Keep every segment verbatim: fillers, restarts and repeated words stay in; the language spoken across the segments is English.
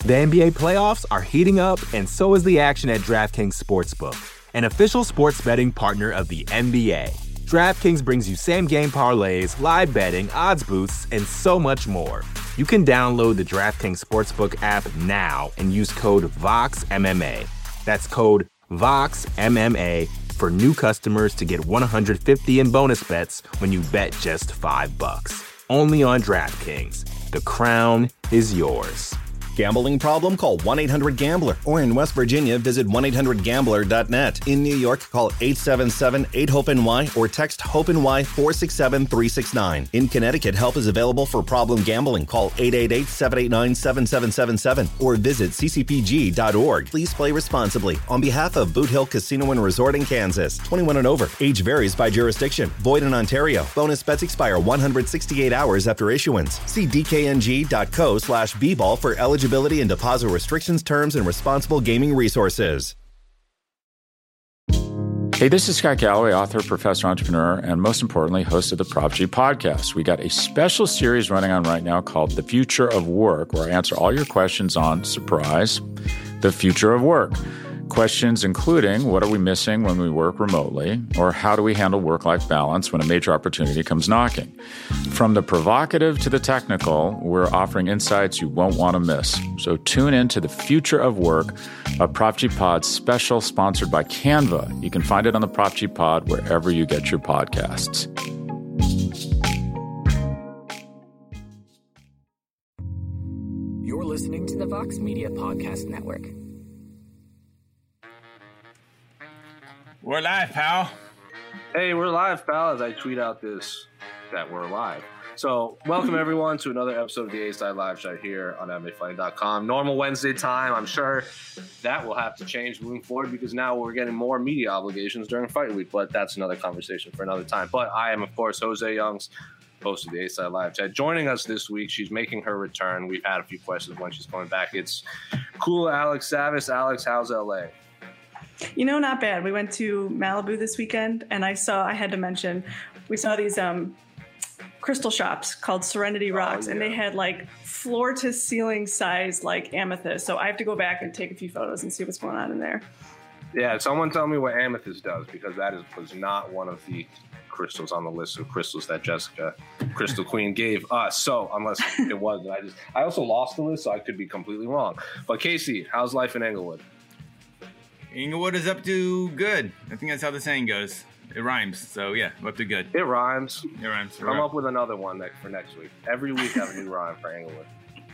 The N B A playoffs are heating up, and so is the action at DraftKings Sportsbook, an official sports betting partner of the N B A. DraftKings brings you same-game parlays, live betting, odds boosts, and so much more. You can download the DraftKings Sportsbook app now and use code VOXMMA. That's code VOXMMA for new customers to get one hundred fifty in bonus bets when you bet just five bucks. Only on DraftKings. The crown is yours. Gambling problem? Call one eight hundred gambler. Or in West Virginia, visit one eight hundred gambler dot net. In New York, call eight seven seven eight hope N Y or text HOPE-NY four six seven three six nine. In Connecticut, help is available for problem gambling. Call eight eight eight seven eight nine seven seven seven seven or visit c c p g dot org. Please play responsibly. On behalf of Boot Hill Casino and Resort in Kansas, twenty-one and over. Age varies by jurisdiction. Void in Ontario. Bonus bets expire one hundred sixty-eight hours after issuance. See d k n g dot co slash b ball for eligibility and deposit restrictions, terms, and responsible gaming resources. Hey, this is Scott Galloway, author, professor, entrepreneur, and most importantly, host of the Prop G podcast. We got a special series running on right now called The Future of Work, where I answer all your questions on, surprise, the future of work. Questions including, what are we missing when we work remotely? Or how do we handle work-life balance when a major opportunity comes knocking? From the provocative to the technical, we're offering insights you won't want to miss. So tune in to The Future of Work, a Prop G Pod special sponsored by Canva. You can find it on the Prop G Pod wherever you get your podcasts. You're listening to the Vox Media Podcast Network. We're live, pal. Hey, we're live, pal, as I tweet out this, that we're live. So, welcome everyone to another episode of the A-Side Live Shot here on M M A Fighting dot com. Normal Wednesday time. I'm sure that will have to change moving forward because now we're getting more media obligations during fight week, but that's another conversation for another time. But I am, of course, Jose Youngs, host of the A-Side Live Chat. Joining us this week, she's making her return. We've had a few questions when she's coming back. It's cool Alex Savis. Alex, how's L A? You know, not bad. We went to Malibu this weekend, and I saw, I had to mention, we saw these um, crystal shops called Serenity Rocks, oh, yeah. and they had like floor to ceiling size like amethyst. So I have to go back and take a few photos and see what's going on in there. Yeah, someone tell me what amethyst does, because that is was not one of the crystals on the list of crystals that Jessica, Crystal Queen, gave us. So unless it was, I just I also lost the list, so I could be completely wrong. But Casey, how's life in Englewood? Inglewood is up to good. I think that's how the saying goes. It rhymes, so yeah, up to good. It rhymes. It rhymes. Come up with another one next, for next week. Every week have a new rhyme for Inglewood.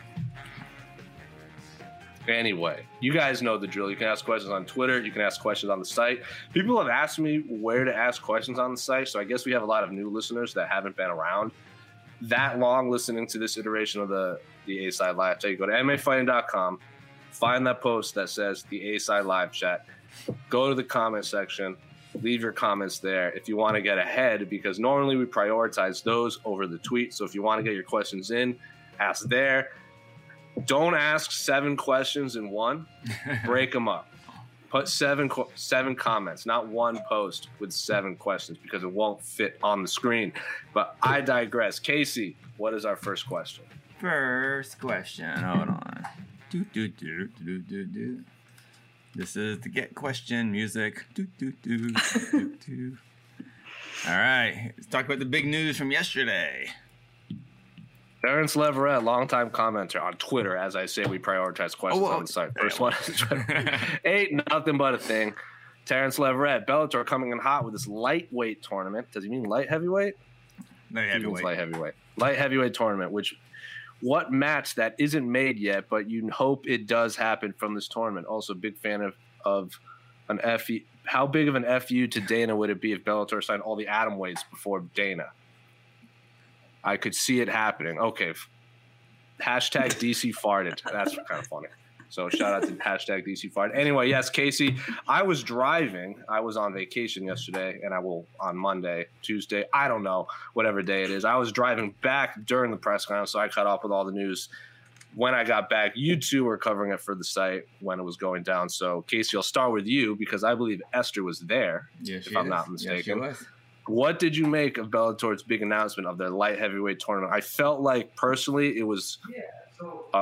Anyway, you guys know the drill. You can ask questions on Twitter. You can ask questions on the site. People have asked me where to ask questions on the site, so I guess we have a lot of new listeners that haven't been around that long listening to this iteration of the, the A-Side Live Chat. You go to M M A Fighting dot com. Find that post that says the A-Side Live Chat. Go to the comment section. Leave your comments there if you want to get ahead, because normally we prioritize those over the tweet. So if you want to get your questions in, ask there. Don't ask seven questions in one. Break them up. Put seven seven comments, not one post with seven questions, because it won't fit on the screen. But I digress. Casey, what is our first question? First question. Hold on. Do, do, do, do, do, do. This is the Get Question music. Do, do, do, do, do. All right. Let's talk about the big news from yesterday. Terrence Leverett, longtime commenter on Twitter. As I say, we prioritize questions oh, on the site. First one is Twitter. Ain't nothing but a thing. Terrence Leverett, Bellator coming in hot with this lightweight tournament. Does he mean light heavyweight? Light heavyweight. Light heavyweight. Light heavyweight tournament, which... What match that isn't made yet, but you hope it does happen from this tournament? Also, big fan of, of an F U. How big of an F U to Dana would it be if Bellator signed all the atom weights before Dana? I could see it happening. Okay. Hashtag D C farted. That's kind of funny. So shout out to hashtag D C Fart. Anyway, yes, Casey, I was driving. I was on vacation yesterday, and I will on Monday, Tuesday, I don't know, whatever day it is. I was driving back during the press conference, so I caught up with all the news. When I got back, you two were covering it for the site when it was going down. So, Casey, I'll start with you because I believe Esther was there, yes, if I'm is. not mistaken. Yes, she was. What did you make of Bellator's big announcement of their light heavyweight tournament? I felt like, personally, it was yeah, so, a,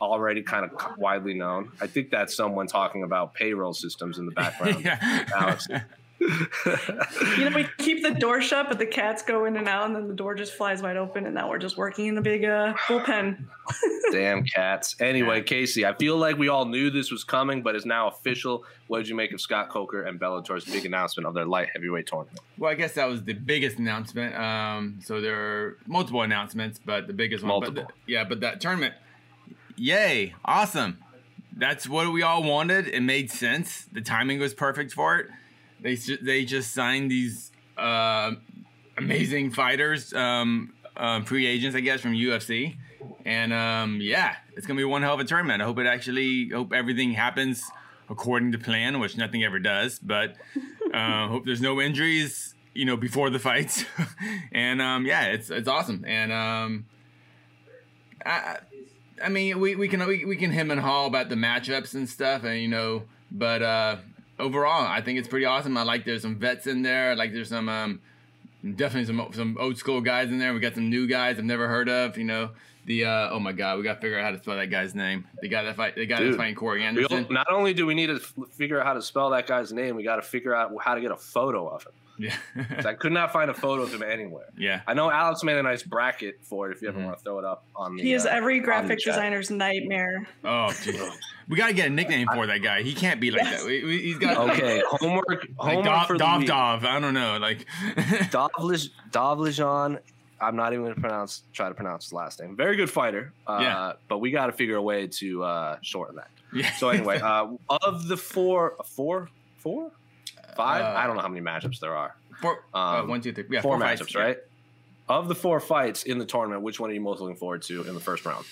already kind of widely known. I think that's someone talking about payroll systems in the background. Yeah. Alex. You know, we keep the door shut, but the cats go in and out, and then the door just flies wide open, and now we're just working in a big uh, bullpen. Damn cats. Anyway, Casey, I feel like we all knew this was coming, but it's now official. What did you make of Scott Coker and Bellator's big announcement of their light heavyweight tournament? Well, I guess that was the biggest announcement. Um, so there are multiple announcements, but the biggest one. Multiple. But the, yeah, but that tournament, yay, awesome. That's what we all wanted. It made sense. The timing was perfect for it. They they just signed these uh, amazing fighters, um, uh, free agents, I guess, from U F C, and um, yeah, it's gonna be one hell of a tournament. I hope it actually, hope everything happens according to plan, which nothing ever does. But uh, hope there's no injuries, you know, before the fights, and um, yeah, it's it's awesome. And um, I, I mean, we, we can we, we can hem and haw about the matchups and stuff, and you know, but. Uh, Overall, I think it's pretty awesome. I like there's some vets in there. I like there's some um, definitely some some old school guys in there. We got some new guys I've never heard of. You know the uh, oh my god, we got to figure out how to spell that guy's name. The guy that fight the guy Dude, that's fighting Corey Anderson. Not only do we need to f- figure out how to spell that guy's name, we got to figure out how to get a photo of him. Yeah, I could not find a photo of him anywhere. Yeah, I know Alex made a nice bracket for it. If you ever mm-hmm. want to throw it up on the, he is uh, every graphic designer's nightmare. Oh, geez. We got to get a nickname for that guy. He can't be like yes. that. We, we, he's got okay. Homework, like homework Dov, for Dov, the Dov. I don't know. Like Dovlej, Dovlejan. I'm not even going to pronounce. Try to pronounce his last name. Very good fighter. Uh, yeah. But we got to figure a way to uh, shorten that. Yeah. So anyway, uh, of the four, four, four, five. Uh, I don't know how many matchups there are. Four, um, uh, one, two, three. Yeah, four, four matchups, fights, right? Yeah. Of the four fights in the tournament, which one are you most looking forward to in the first round?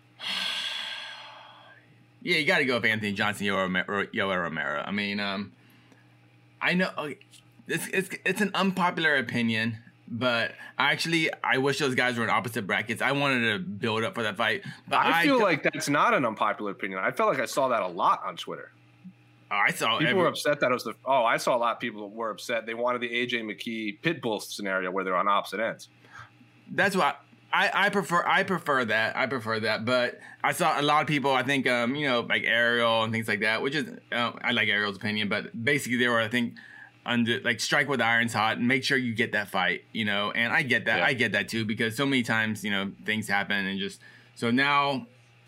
Yeah, you got to go with Anthony Johnson, Yoel Romero. I mean, um, I know it's, it's it's an unpopular opinion, but actually, I wish those guys were in opposite brackets. I wanted to build up for that fight, but I, I feel like that's not an unpopular opinion. I felt like I saw that a lot on Twitter. Oh, I saw people every, were upset that it was the. Oh, I saw a lot of people were upset. They wanted the A J McKee Pitbull scenario where they're on opposite ends. That's why. I, I prefer I prefer that I prefer that, but I saw a lot of people. I think um, you know like Ariel and things like that, which is uh, I like Ariel's opinion, but basically they were I think under like strike with the iron's hot and make sure you get that fight, you know. And I get that yeah. I get that too because so many times you know things happen and just so now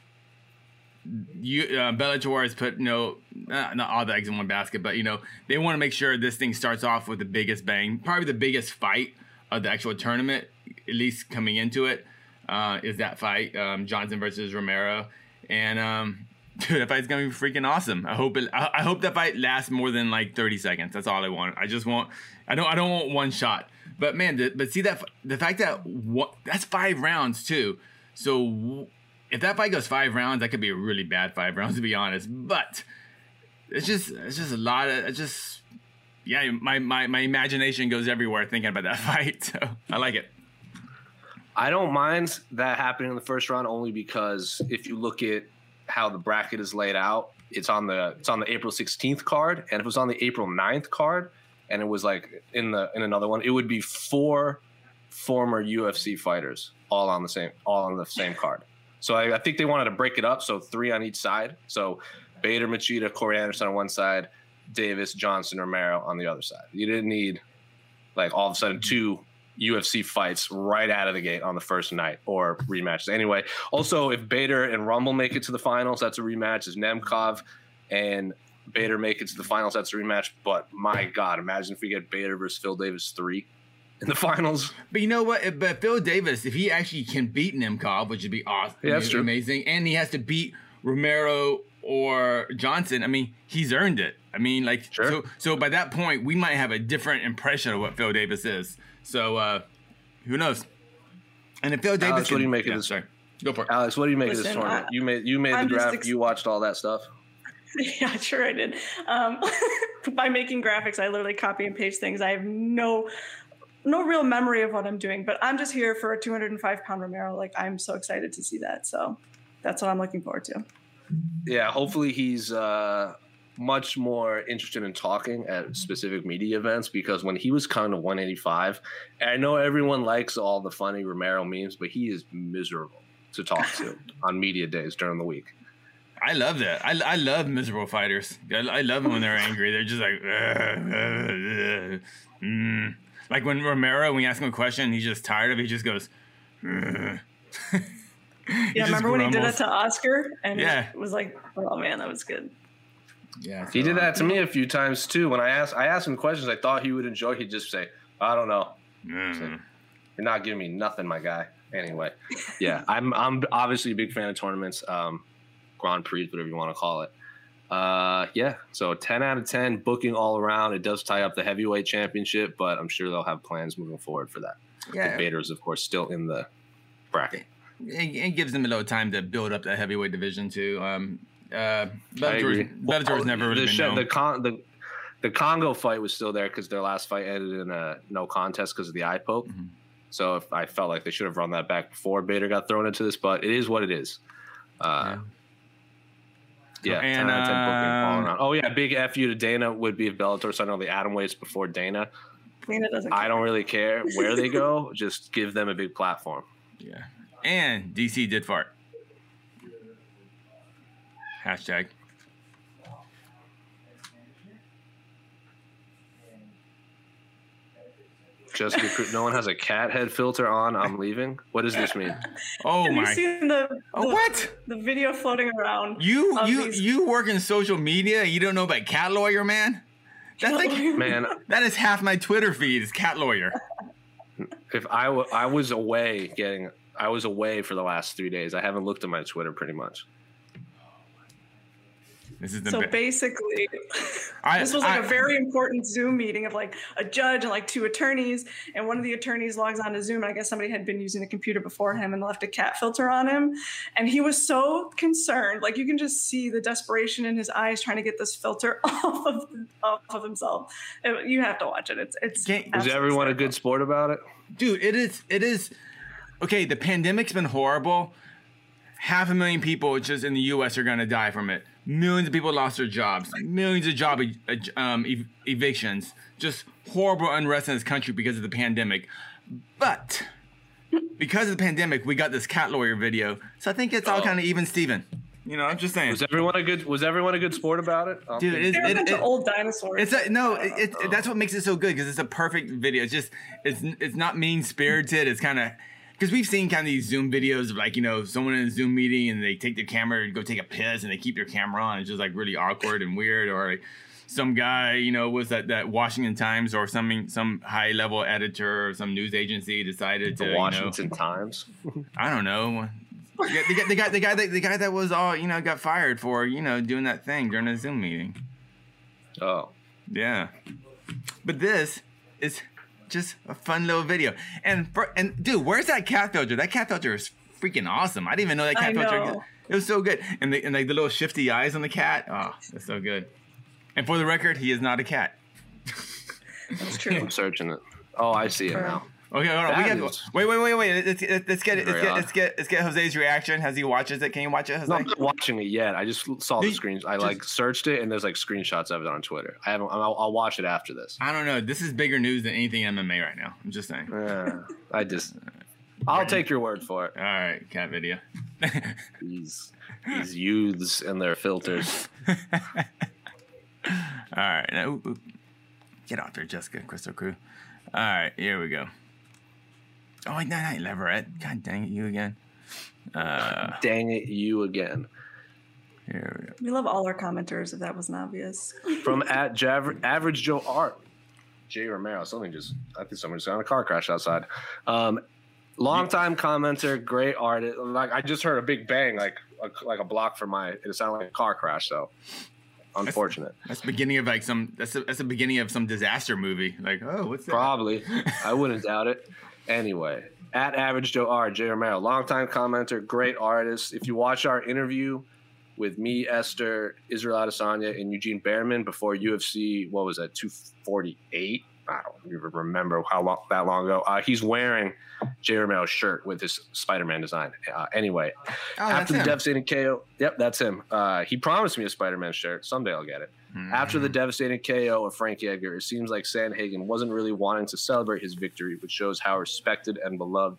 you uh, Bellator has put you know not, not all the eggs in one basket, but you know they want to make sure this thing starts off with the biggest bang, probably the biggest fight of the actual tournament. At least coming into it, uh, is that fight, um, Johnson versus Romero, and um, dude, that fight's gonna be freaking awesome. I hope it. I, I hope that fight lasts more than like thirty seconds. That's all I want. I just want. I don't. I don't want one shot. But man, the, but see that the fact that what, that's five rounds too. So if that fight goes five rounds, that could be a really bad five rounds to be honest. But it's just it's just a lot of it's just yeah. My my my imagination goes everywhere thinking about that fight. So I like it. I don't mind that happening in the first round only because if you look at how the bracket is laid out, it's on the it's on the April sixteenth card, and if it was on the April ninth card and it was like in the in another one, it would be four former U F C fighters all on the same all on the same card. So I, I think they wanted to break it up, so three on each side. So Bader, Machida, Corey Anderson on one side, Davis, Johnson, Romero on the other side. You didn't need like all of a sudden two U F C fights right out of the gate on the first night or rematches. Anyway, also if Bader and Rumble make it to the finals, that's a rematch. If Nemkov and Bader make it to the finals, that's a rematch. But my God, imagine if we get Bader versus Phil Davis three in the finals. But you know what? If, but Phil Davis, if he actually can beat Nemkov, which would be awesome, yeah, that's true. Amazing, and he has to beat Romero or Johnson, I mean, he's earned it. I mean, like, sure. so so by that point, we might have a different impression of what Phil Davis is. So, uh, who knows? And if Phil Davis, Alex, can, what do you make yeah, of this? Sorry, go for it. Alex, what do you make Listen, of this tournament? I, you made you made I'm the draft. ex- you watched all that stuff. Yeah, sure I did. Um, by making graphics, I literally copy and paste things. I have no no real memory of what I'm doing, but I'm just here for a two hundred five pound Romero. Like, I'm so excited to see that. So that's what I'm looking forward to. Yeah, hopefully he's uh, much more interested in talking at specific media events, because when he was coming to one eighty-five, and I know everyone likes all the funny Romero memes, but he is miserable to talk to on media days during the week. I love that. I, I love miserable fighters. I, I love them when they're angry. They're just like, uh, uh, uh, mm. Like when Romero, when you ask him a question, he's just tired of it. He just goes, uh. Yeah, remember when he did that to Oscar? And yeah. it was like, oh man, that was good. Yeah, he did that to me a few times too. When I asked, I asked him questions I thought he would enjoy. He'd just say, "I don't know." Mm. Like, you're not giving me nothing, my guy. Anyway, yeah, I'm I'm obviously a big fan of tournaments, um, Grand Prix, whatever you want to call it. Uh, yeah, so ten out of ten, booking all around. It does tie up the heavyweight championship, but I'm sure they'll have plans moving forward for that. Yeah. The Bader's, of course, still in the bracket. It, it gives them a little time to build up that heavyweight division too. Um, uh, Bellator's, Bellator's well, never really the, been sh- known. the con the the Congo fight was still there because their last fight ended in a no contest because of the eye poke. Mm-hmm. So if I felt like they should have run that back before Bader got thrown into this, but it is what it is. Uh, yeah, yeah and, ten out of ten booking all um, around. Oh yeah, big F you to Dana would be if Bellator signed all the atom weights before Dana. Dana doesn't. I don't really care where they go; just give them a big platform. Yeah, and D C did fart. Hashtag. Jessica, no one has a cat head filter on. I'm leaving. What does this mean? Oh Have my! you seen the, the Oh, what? the video floating around? You of you these- you work in social media. You don't know about Cat Lawyer, man. That's like Man, that is half my Twitter feed is Cat Lawyer. if I, w- I was away getting, I was away for the last three days. I haven't looked at my Twitter pretty much. This is the So be- basically, I- this was like I- a very important Zoom meeting of like a judge and like two attorneys. And one of the attorneys logs on to Zoom. And I guess somebody had been using the computer before him and left a cat filter on him. And he was so concerned. Like you can just see the desperation in his eyes trying to get this filter off of off of himself. It- you have to watch it. It's it's. Can't- Is absolutely everyone a hysterical. good sport about it? Dude, it is it is okay. The pandemic's been horrible. Half a million people just in the U S are gonna die from it. Millions of people lost their jobs. Millions of job e- um, ev- evictions. Just horrible unrest in this country because of the pandemic. But because of the pandemic, we got this Cat Lawyer video. So I think it's all Oh. kind of even Steven. You know, I'm just saying. Was everyone a good? Was everyone a good sport about it? Um, Dude, it's, They're a it, bunch it, of old dinosaurs. it's a, no, it, it, it- that's what makes it so good because it's a perfect video. It's just it's it's not mean spirited. It's kind of because we've seen kind of these Zoom videos of like you know someone in a Zoom meeting and they take their camera and go take a piss and they keep their camera on. It's just like really awkward and weird. Or like some guy you know was that that Washington Times or something some high level editor or some news agency decided to the you know, Washington Times. I don't know. The guy, the guy, the guy, the guy, that, the guy that was all you know got fired for you know doing that thing during a Zoom meeting. Oh, Yeah, but this is just a fun little video. And for, and dude, where's that cat filter? That cat filter is freaking awesome. I didn't even know that cat I filter. know. It was so good. And the and like the little shifty eyes on the cat. Oh, that's so good. And for the record, he is not a cat. That's true. I'm searching it. Oh, I see it now. Okay, hold on. We That got, is- wait, wait, wait, wait. Let's, let's, let's get it. Let's Very get, odd. let's get let's get Jose's reaction as he watches it. Can you watch it, Jose? No, I'm not watching it yet. I just saw the Dude, screens. I just- like searched it, and there's like screenshots of it on Twitter. I haven't. I'll, I'll watch it after this. I don't know. This is bigger news than anything M M A right now. I'm just saying. Uh, I just. I'll take your word for it. All right, cat video. These these youths and their filters. All right, now, ooh, ooh. Get out there, Jessica Crystal Crew. All right, here we go. Oh, wait, no, not Leverett. God dang it, you again. Uh, Dang it, you again. here we go. We love all our commenters, if that wasn't obvious. From at Jav- Average Joe Art. Jay Romero. Something just. I think someone just got in a car crash outside. Um, longtime commenter, great artist. Like I just heard a big bang, like a, like a block from my. It sounded like a car crash. So unfortunate. That's the beginning of like some. That's the, that's the beginning of some disaster movie. Like, oh, what's that? Probably. I wouldn't doubt it. Anyway, at Average Joe R, Jay Romero, longtime commenter, great artist. If you watch our interview with me, Esther, Israel Adesanya, and Eugene Behrman before U F C, what was that, two forty-eight? I don't even remember how long that long ago. Uh, he's wearing Jay Romero's shirt with his Spider-Man design. Uh, anyway, Oh, that's after the him. devastating K O, yep, that's him. Uh, he promised me a Spider-Man shirt. Someday I'll get it. After the devastating K O of Frank Edgar, it seems like Sandhagen wasn't really wanting to celebrate his victory, which shows how respected and beloved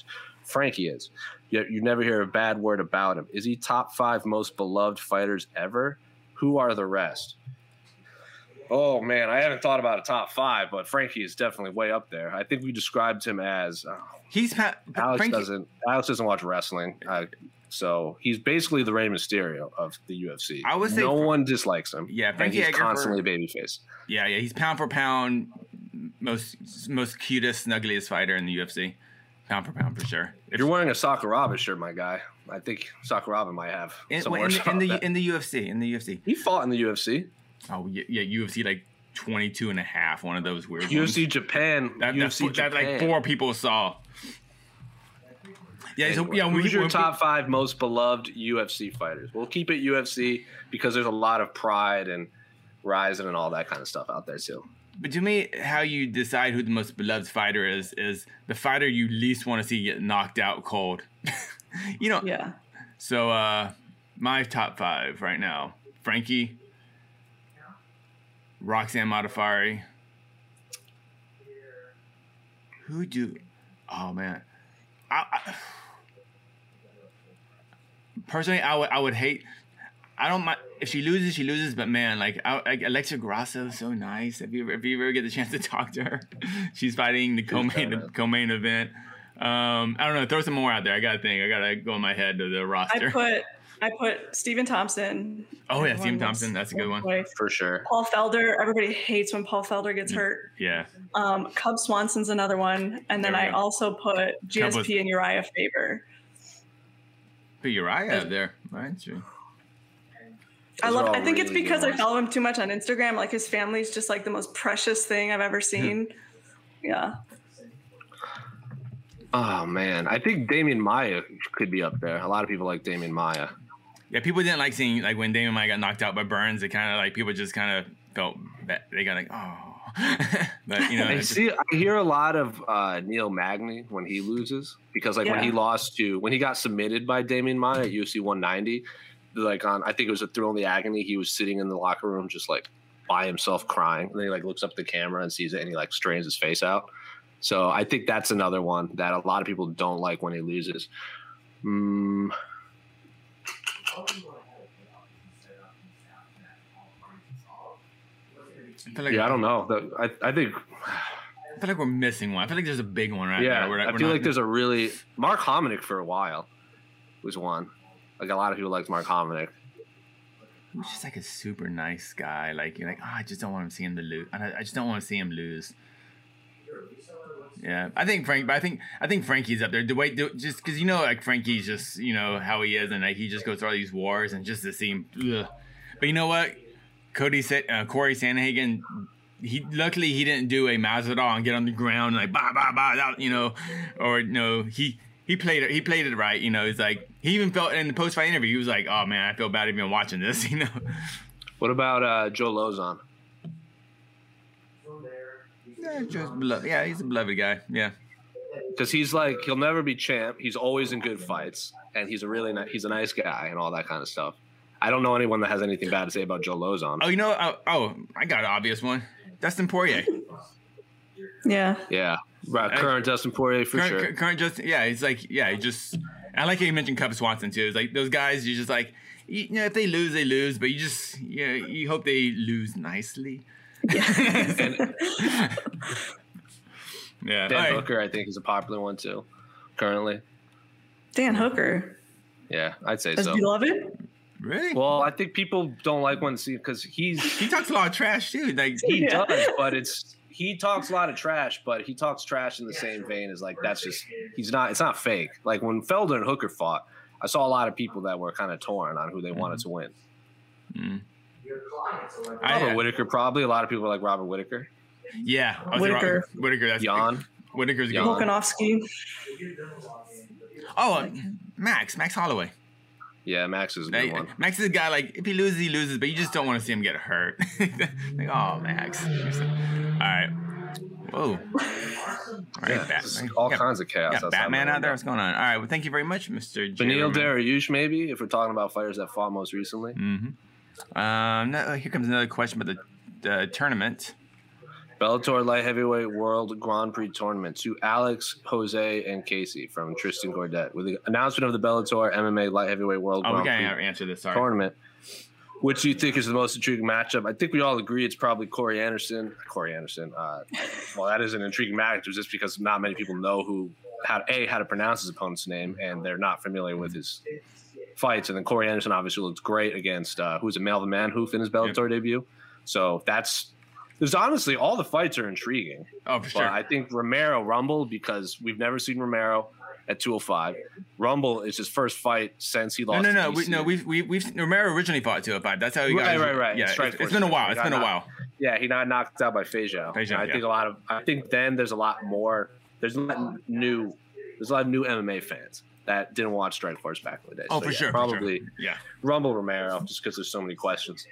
Frankie is. Yet you never hear a bad word about him. Is he top five most beloved fighters ever? Who are the rest? Oh, man, I haven't thought about a top five, but Frankie is definitely way up there. I think we described him as oh, He's pa- Alex Frankie- doesn't Alex doesn't watch wrestling, uh, so he's basically the Rey Mysterio of the U F C. I would say no Fra- one dislikes him. Yeah, and Frankie he's Edgar constantly for- babyface. Yeah, yeah, he's pound for pound most most cutest, snuggliest fighter in the U F C. Pound for pound for sure. If you're wearing a Sakuraba shirt, my guy, I think Sakuraba might have In, some well, more in, the, in, the, that. in the U F C, in the U F C. He fought in the U F C. Oh yeah, yeah, U F C like twenty-two and a half, one of those weird U F C ones. Japan. That, U F C that, Japan. that like four people saw. Yeah, so, Anyway, yeah. When who's we, your when top five most beloved U F C fighters? We'll keep it U F C because there's a lot of pride and rising and all that kind of stuff out there too. But to me, how you decide who the most beloved fighter is is the fighter you least want to see get knocked out cold. You know. Yeah. So uh, my top five right now: Frankie, Roxanne Modafferi. Who do? Oh man, I, I, personally, I would I would hate. I don't mind if she loses, she loses. But man, like, I, like Alexa Grasso is so nice. If you ever, if you ever get the chance to talk to her, she's fighting the co-main the co-main event. Um, I don't know. Throw some more out there. I gotta think. I gotta go in my head to the roster. I put I put Stephen Thompson. oh yeah, Everyone Stephen was Thompson. That's a good one. away. For sure. Paul Felder. Everybody hates when Paul Felder gets hurt. Yeah. Um, Cub Swanson's another one, and then There we I go. also put G S P was- and Uriah Faber. Put Uriah up there. Right. True. I Those are love. all I think it's really good because I ones. follow him too much on Instagram. Like his family's just like the most precious thing I've ever seen. Yeah. Oh man, I think Damian Maya could be up there. A lot of people like Damian Maya. Yeah, people didn't like seeing like when Damon Maya got knocked out by Burns. It kind of like people just kind of felt bad. They got like, oh, but you know, I it's just- see. I hear a lot of uh, Neil Magny when he loses because like when Yeah. he lost to when he got submitted by Damian Maya at U F C one ninety, like on I think it was a Thrill in the Agony. He was sitting in the locker room just like by himself crying, and then he like looks up at the camera and sees it, and he like strains his face out. So I think that's another one that a lot of people don't like when he loses. Mm, I feel like, yeah, I don't know. The- I I think I feel like we're missing one. I feel like there's a big one right yeah, now. We're, I we're feel not- like there's a really Mark Hominick for a while was one. Like a lot of people liked Mark Hominick. He's just like a super nice guy. Like you're like, oh, I just don't want to see him to lose. I, I just don't want to see him lose. Yeah, I think Frank. But I think I think Frankie's up there. The way, the, just because you know, like Frankie's just you know how he is, and like he just goes through all these wars, and just to see him. Ugh. But you know what, Cody said, uh, Corey Sandhagen. He luckily he didn't do a Masvidal and get on the ground and like bah bah bah, you know, or you know he. He played it. He played it right. You know, it's like he even felt in the post fight interview. He was like, "Oh man, I feel bad even watching this." You know. What about uh, Joe Lozon? Yeah, just beloved. Yeah, he's a beloved guy. Yeah. Because he's like he'll never be champ. He's always in good fights, and he's a really ni- he's a nice guy and all that kind of stuff. I don't know anyone that has anything bad to say about Joe Lozon. Oh, you know. Oh, oh I got an obvious one. Dustin Poirier. Yeah. Yeah, right, current Dustin Poirier for current, sure. cur- current just yeah. He's like yeah. He just. I like how you mentioned Cub Swanson too. It's like those guys. You just like you, you know if they lose they lose, but you just you know you hope they lose nicely. And Yeah. Dan All right. Hooker, I think, is a popular one too. Currently, Dan Hooker. yeah, I'd say As so. beloved? Really? Well, I think people don't like when see because he's he talks a lot of trash too. Like he Yeah. does, but it's he talks a lot of trash, but he talks trash in the same vein as like that's just he's not it's not fake. Like when Felder and Hooker fought, I saw a lot of people that were kind of torn on who they wanted to win. I, Robert I, Whitaker, probably a lot of people like Robert Whitaker. yeah. I was Whitaker. Robert- Whitaker. That's Jan, Whitaker's good. Jan. Volkanovski. Oh, uh, Max. Max Holloway. yeah, Max is a good Like, one. Max is a guy like if he loses, he loses, but you just don't want to see him get hurt. Like, oh, Max. All right. Whoa. All right, Yeah, Bat- just you all got- kinds of chaos. you got outside Batman my out there. window. What's going on? All right. Well, thank you very much, Mister Beneil Jeremy. Dariush, maybe if we're talking about fighters that fought most recently. Um, no, here comes another question about the, the tournament. Bellator Light Heavyweight World Grand Prix Tournament to Alex, Jose, and Casey from Tristan Gordet with the announcement of the Bellator M M A Light Heavyweight World Oh, Grand we Prix gotta answer this. Sorry. Tournament. Which do you think is the most intriguing matchup? I think we all agree it's probably Corey Anderson. Corey Anderson. Uh, well, that is an intriguing matchup just because not many people know who, how a how to pronounce his opponent's name, and they're not familiar with his fights. And then Corey Anderson obviously looks great against uh, who's a Melvin Manhoef in his Bellator yeah. debut. So that's. There's honestly, all the fights are intriguing. Oh, for sure. But I think Romero Rumble, because we've never seen Romero at two oh five. Rumble is his first fight since he lost. No, no, no. to We, no, we've, we, we've, Romero originally fought at two oh five. That's how he got. Right, his, right, right. Yeah, it's, it's been a while. It's been a while. Yeah, he got knocked out by Feijão. Feijão I yeah. think a lot of, I think then there's a lot more, there's a lot new, there's a lot of new M M A fans that didn't watch Strikeforce back in the day. Oh, so for yeah, sure. Probably for sure. Yeah. Rumble Romero, just because there's so many questions.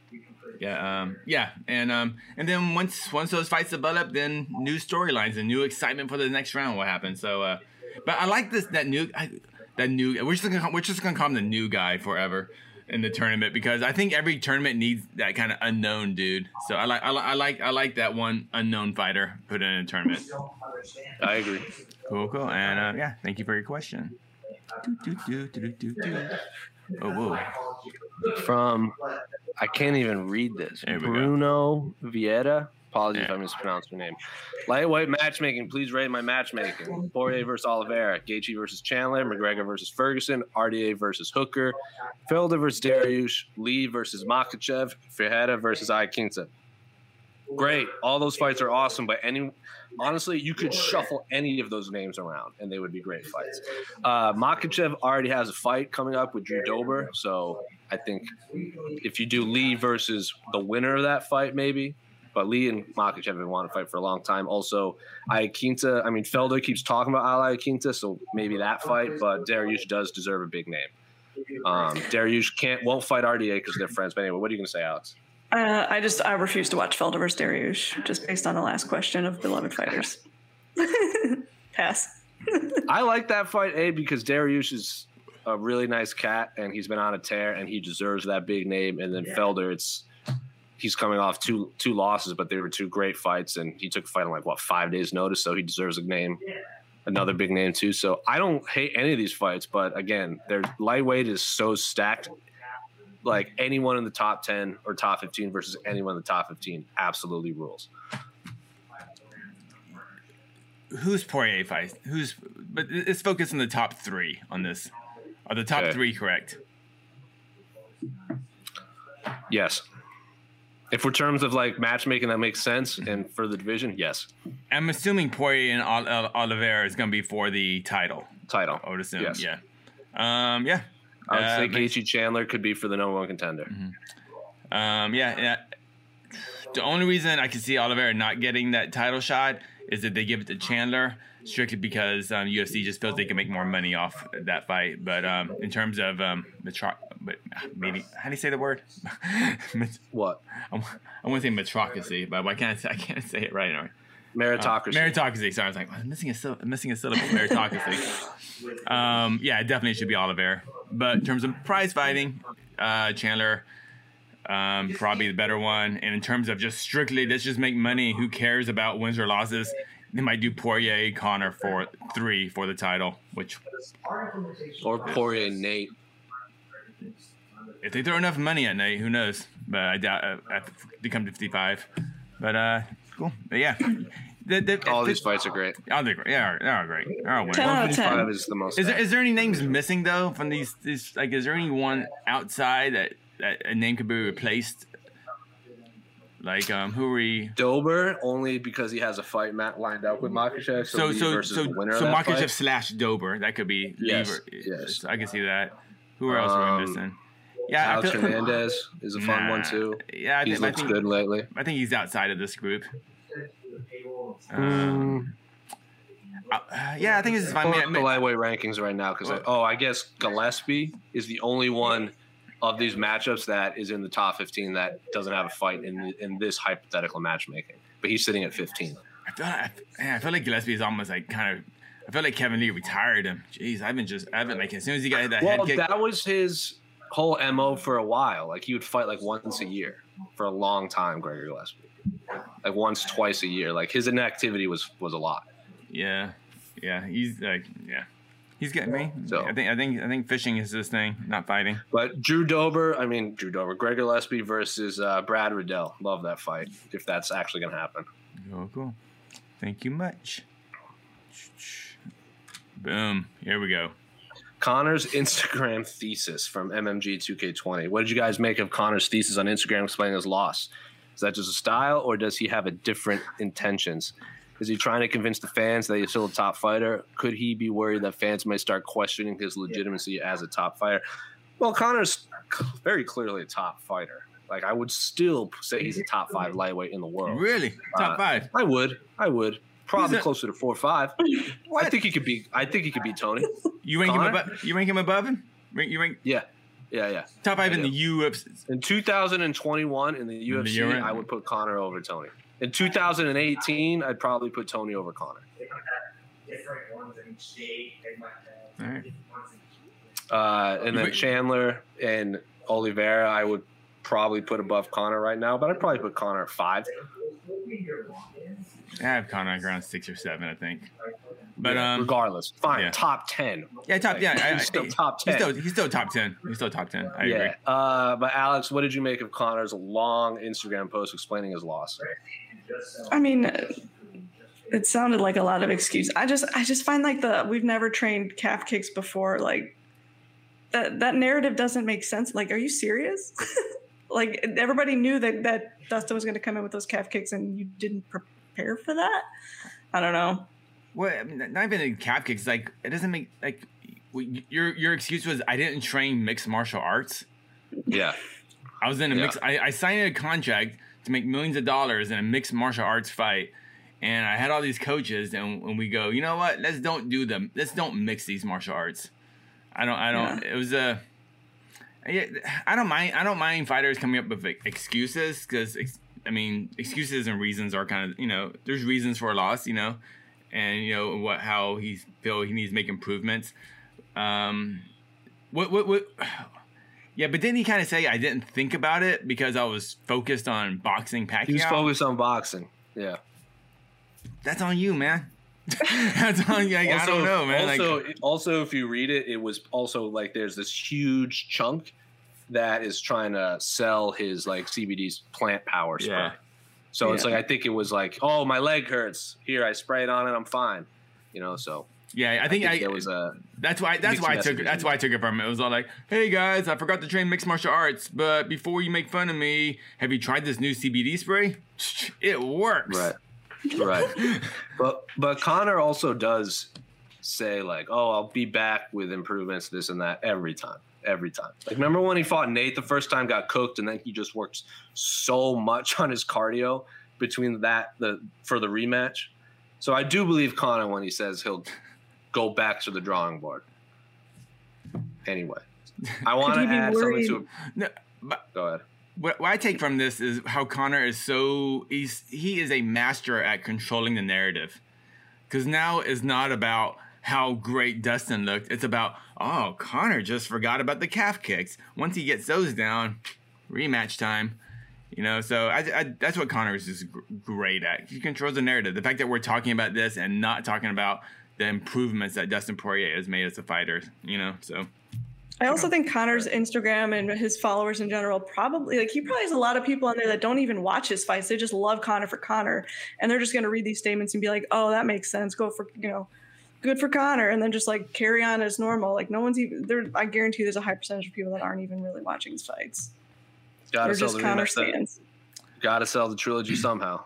Yeah, um, yeah, and um, and then once once those fights develop, then new storylines and new excitement for the next round will happen. So, uh, but I like this that new I, that new we're just gonna we're just gonna call him the new guy forever in the tournament because I think every tournament needs that kind of unknown dude. So I like I, li- I like I like that one unknown fighter put in a tournament. I agree. Cool, cool, and uh, yeah, thank you for your question. Do, do, do, do, do, do. Oh, whoa. From, I can't even read this. Bruno Vieira. Apologies yeah. if I mispronounced your name. Lightweight matchmaking. Please rate my matchmaking. Poirier versus Oliveira. Gaethje versus Chandler. McGregor versus Ferguson. R D A versus Hooker. Felder versus Dariush. Lee versus Makhachev. Ferreira versus Iaquinta. Great. All those fights are awesome, but any honestly, you could shuffle any of those names around, and they would be great fights. Uh, Makhachev already has a fight coming up with Drew Dober, so I think if you do Lee versus the winner of that fight, maybe. But Lee and Makhachev have been wanting to fight for a long time. Also, Iaquinta, I mean, Felder keeps talking about Al Iaquinta, so maybe that fight, but Dariush does deserve a big name. Um, Dariush can't, won't fight R D A because they're friends. But anyway, what are you going to say, Alex? Uh, I just I refuse to watch Felder versus Dariush just based on the last question of beloved fighters. Pass. I like that fight, A, because Dariush is a really nice cat and he's been on a tear and he deserves that big name. And then yeah. Felder, it's he's coming off two two losses, but they were two great fights and he took a fight on like what five days notice, so he deserves a name, another big name too. So I don't hate any of these fights, but again, their lightweight is so stacked. Like anyone in the top ten or top fifteen versus anyone in the top fifteen absolutely rules. Who's Poirier fight? Who's but let's focus on the top three on this. Are the top okay. three correct? Yes. If for terms of like matchmaking that makes sense and for the division, yes. I'm assuming Poirier and Oliveira is going to be for the title. Title. I would assume. Yes. Yeah. Um. Yeah. I would uh, say Gaethje Chandler could be for the number one contender. Mm-hmm. Um, yeah, yeah. The only reason I can see Oliveira not getting that title shot is that they give it to Chandler strictly because um, U F C just feels they can make more money off that fight. But um, in terms of um, metro- but maybe how do you say the word? What? I want to say metrocracy, but why can't I say, I can't say it right now? Meritocracy. Uh, meritocracy. Sorry, I was like, I'm missing a syllable. I'm missing a syllable. Meritocracy. um, yeah, it definitely should be Oliveira. But in terms of prize fighting, uh, Chandler um, probably the better one. And in terms of just strictly, let's just make money. Who cares about wins or losses? They might do Poirier, Connor for three for the title, which or Poirier, Nate. If they throw enough money at Nate, who knows? But I doubt uh, I become fifty-five. But uh, cool. But yeah. The, the, all the, these fights are great. Oh, they're great. Yeah, they're all great. They're all ten out of ten. Is the most. Is there, is there any names missing though from these? These like, is there anyone outside that, that a name could be replaced? Like, um, who are we? Dober only because he has a fight mat lined up with Makhachev. So, so, so, so, the winner so of that Makhachev fight. slash Dober. That could be. Yes. Lever. Yes. I can see that. Who else um, are we missing? Yeah, Alex I feel, Hernandez is a fun nah, one too. Yeah, I he's think, looks I think, good lately. I think he's outside of this group. Um, um, uh, yeah, I think this is fine. The lightweight rankings right now because oh, I guess Gillespie is the only one of these matchups that is in the top fifteen that doesn't have a fight in in this hypothetical matchmaking, but he's sitting at fifteen. I feel like, I feel like Gillespie is almost like kind of. I feel like Kevin Lee retired him. Jeez, I've been just I've been like as soon as he got that well, head kick. that was his whole M O for a while. Like he would fight like once a year for a long time, Gregory Gillespie. Like once, twice a year. Like his inactivity was was a lot. Yeah, yeah, he's like, yeah, he's getting me. So I think, I think, I think fishing is his thing, not fighting. But Drew Dober, I mean Drew Dober, Greg Gillespie versus uh, Brad Riddell. Love that fight if that's actually gonna happen. Oh, cool. Thank you much. Boom. Here we go. Connor's Instagram thesis from M M G two K twenty. What did you guys make of Connor's thesis on Instagram explaining his loss? Is that just a style, or does he have a different intentions? Is he trying to convince the fans that he's still a top fighter? Could he be worried that fans might start questioning his legitimacy as a top fighter? Well, Connor's very clearly a top fighter. Like, I would still say he's a top five lightweight in the world. Really? Top uh, five? I would. I would. Probably a- closer to four or five. What? I think he could be. I think he could beat Tony. You rank Connor? him above? You rank him above him? Rank, you rank Yeah. Yeah, yeah. top five I in the do. U F C. In two thousand twenty-one in the U F C, You're right. I would put Conor over Tony. In two thousand eighteen, I'd probably put Tony over Conor. All right. Uh, and then Wait. Chandler and Oliveira, I would probably put above Conor right now, but I'd probably put Conor at five. I have Conor around six or seven, I think. But Yeah, um, regardless, fine, yeah. top ten. yeah, top. Like, Yeah, I, I, he's still I- top He's ten. still, he's still top ten. He's still top ten. I agree. Yeah. Uh, but Alex, what did you make of Conor's long Instagram post explaining his loss? I mean, it sounded like a lot of excuse. I just, I just find like the we've never trained calf kicks before. Like that, that narrative doesn't make sense. Like, are you serious? Like everybody knew that that Dustin was going to come in with those calf kicks, and you didn't prepare for that. I don't know. Well, I mean, not even in calf kicks. Like, it doesn't make like your your excuse was I didn't train mixed martial arts. Yeah. I was in a Yeah. mix. I, I signed a contract to make millions of dollars in a mixed martial arts fight, and I had all these coaches, and, and we go, you know what? Let's don't do them. Let's don't mix these martial arts. I don't. I don't. Yeah. It was a. Yeah, I don't mind. I don't mind fighters coming up with excuses because I mean, excuses and reasons are kind of, you know, there's reasons for a loss, you know, and you know what how he feel he needs to make improvements. Um, what what what. Yeah, but didn't he kind of say I didn't think about it because I was focused on boxing Pacquiao? He was focused on boxing. Yeah. That's on you, man. That's on you. Like, I don't know, man. Also, like, also, if you read it, it was also like there's this huge chunk that is trying to sell his like C B D's plant power spray. Yeah. So it's Yeah. like I think it was like, oh, my leg hurts. Here, I spray it on it. I'm fine. You know. So yeah, I think, I think there was a. That's why. That's mixed why I took. messages That's in why I took it from him. It was all like, "Hey guys, I forgot to train mixed martial arts, but before you make fun of me, have you tried this new C B D spray? It works." Right. Right. but but Conor also does say like, oh, I'll be back with improvements, this and that every time. Every time. Like, remember when he fought Nate the first time, got cooked, and then he just worked so much on his cardio between that the for the rematch. So I do believe Conor when he says he'll go back to the drawing board. Anyway, I want to he be add something worried? to. No, but Go ahead. what, what I take from this is how Conor is so he's he is a master at controlling the narrative, because now it's not about how great Dustin looked. It's about, oh, Conor just forgot about the calf kicks. Once he gets those down, rematch time. You know, so I, I, that's what Conor is just gr- great at. He controls the narrative. The fact that we're talking about this and not talking about the improvements that Dustin Poirier has made as a fighter, you know, so. I also think Conor's Instagram and his followers in general probably, like, he probably has a lot of people on there that don't even watch his fights. They just love Conor for Conor, and they're just going to read these statements and be like, oh, that makes sense. Go for, you know, good for Conor, and then just like carry on as normal. Like, no one's even there. I guarantee there's a high percentage of people that aren't even really watching his fights. Gotta They're sell just the Conor rematch. fans. Gotta sell the trilogy somehow.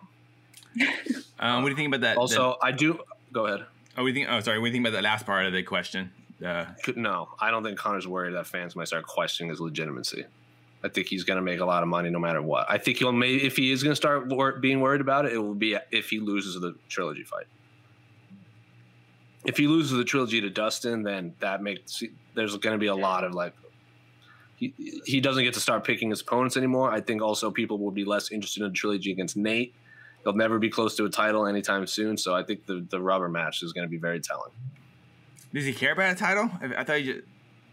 Um, what do you think about that? Also, I do. Go ahead. that- oh, we think. Oh, sorry. What do you think about the last part of the question? Uh, Could- No, I don't think Conor's worried that fans might start questioning his legitimacy. I think he's going to make a lot of money no matter what. I think he'll maybe if he is going to start wor- being worried about it, it will be if he loses the trilogy fight. If he loses the trilogy to Dustin, then that makes there's going to be a lot of like he he doesn't get to start picking his opponents anymore. I think also people will be less interested in the trilogy against Nate. He'll never be close to a title anytime soon. So I think the the rubber match is going to be very telling. does he care about a title? I, I thought he just.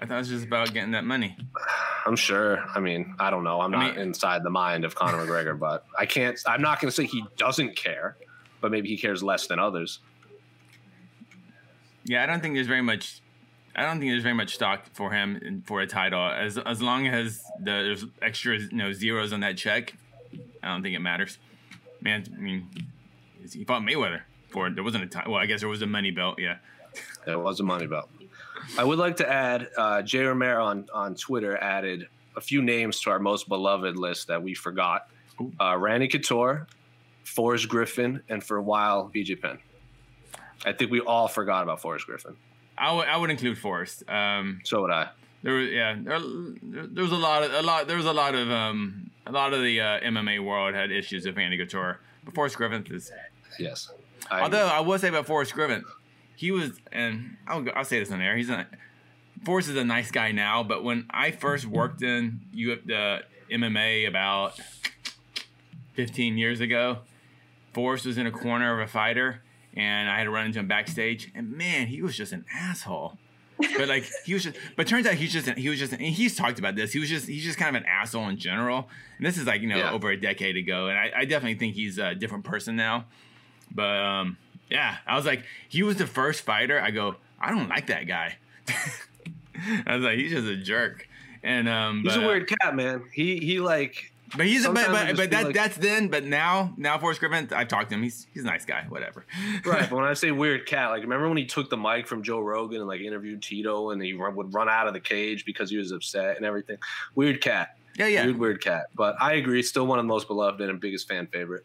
I thought it was just about getting that money. I'm sure. I mean, I don't know. I'm I not mean, inside the mind of Conor McGregor, but I can't. I'm not going to say he doesn't care, but maybe he cares less than others. Yeah, I don't think there's very much. I don't think there's very much stock for him in, for a title. As as long as the, there's extra, you know, zeros on that check, I don't think it matters. Man, I mean, he fought Mayweather for it. There wasn't a title. Well, I guess there was a money belt. Yeah, It was a money belt. I would like to add, uh, Jay Romero on, on Twitter added a few names to our most beloved list that we forgot. Uh, Randy Couture, Forrest Griffin, and for a while, B J Penn. I think we all forgot about Forrest Griffin. I would I would include Forrest. Um, So would I. there was yeah, there, there was a lot of a lot. There was a lot of um, a lot of the uh, M M A world had issues with Randy Couture. But Forrest Griffin is. Yes. I Although I will say about Forrest Griffin, he was, and I'll, I'll say this on air. He's a Forrest is a nice guy now, but when I first worked in U F, the M M A about fifteen years ago, Forrest was in a corner of a fighter, and I had to run into him backstage, and man, he was just an asshole. But like he was just, but turns out he's just, he was just, and he's talked about this. He was just, he's just kind of an asshole in general. And this is like you know Yeah. over a decade ago, and I, I definitely think he's a different person now. But um, yeah, I was like, he was the first fighter. I go, I don't like that guy. I was like, he's just a jerk. And um, He's but, a weird cat, man. He he like. But he's a, but sometimes I but, just but feel that like- that's then. But now now Forrest Griffin, I've talked to him. He's he's a nice guy. Whatever. Right, but when I say weird cat, like remember when he took the mic from Joe Rogan and like interviewed Tito, and he run, would run out of the cage because he was upset and everything. Weird cat. Yeah, yeah. Weird, weird cat. But I agree, still one of the most beloved and biggest fan favorite.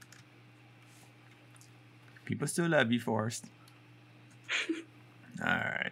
People still love you, Forrest. All right.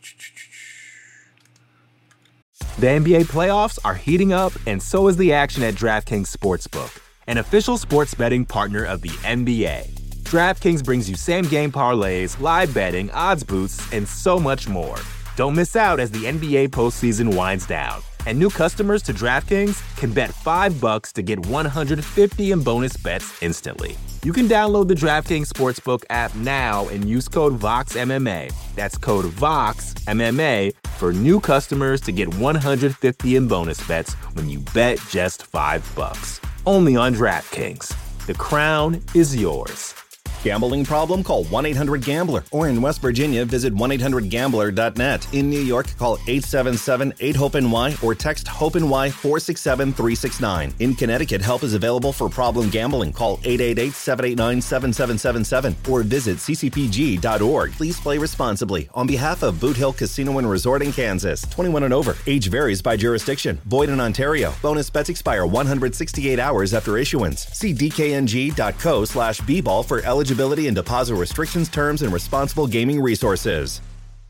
The N B A playoffs are heating up, and so is the action at DraftKings Sportsbook, an official sports betting partner of the N B A. DraftKings brings you same-game parlays, live betting, odds boosts, and so much more. Don't miss out as the N B A postseason winds down. And new customers to DraftKings can bet five bucks to get one hundred fifty in bonus bets instantly. You can download the DraftKings Sportsbook app now and use code VOXMMA. That's code VOXMMA for new customers to get one hundred fifty in bonus bets when you bet just five bucks. Only on DraftKings. The crown is yours. Gambling problem? Call one eight hundred gambler. Or in West Virginia, visit one eight hundred gambler dot net. In New York, call eight seven seven eight hope N Y or text HOPE-NY four six seven three six nine. In Connecticut, help is available for problem gambling. Call eight eight eight seven eight nine seven seven seven seven or visit c c p g dot org. Please play responsibly. On behalf of Boot Hill Casino and Resort in Kansas, twenty-one and over. Age varies by jurisdiction. Void in Ontario. Bonus bets expire one hundred sixty-eight hours after issuance. See d k n g dot co slash b ball for eligibility and deposit restrictions, terms, and responsible gaming resources.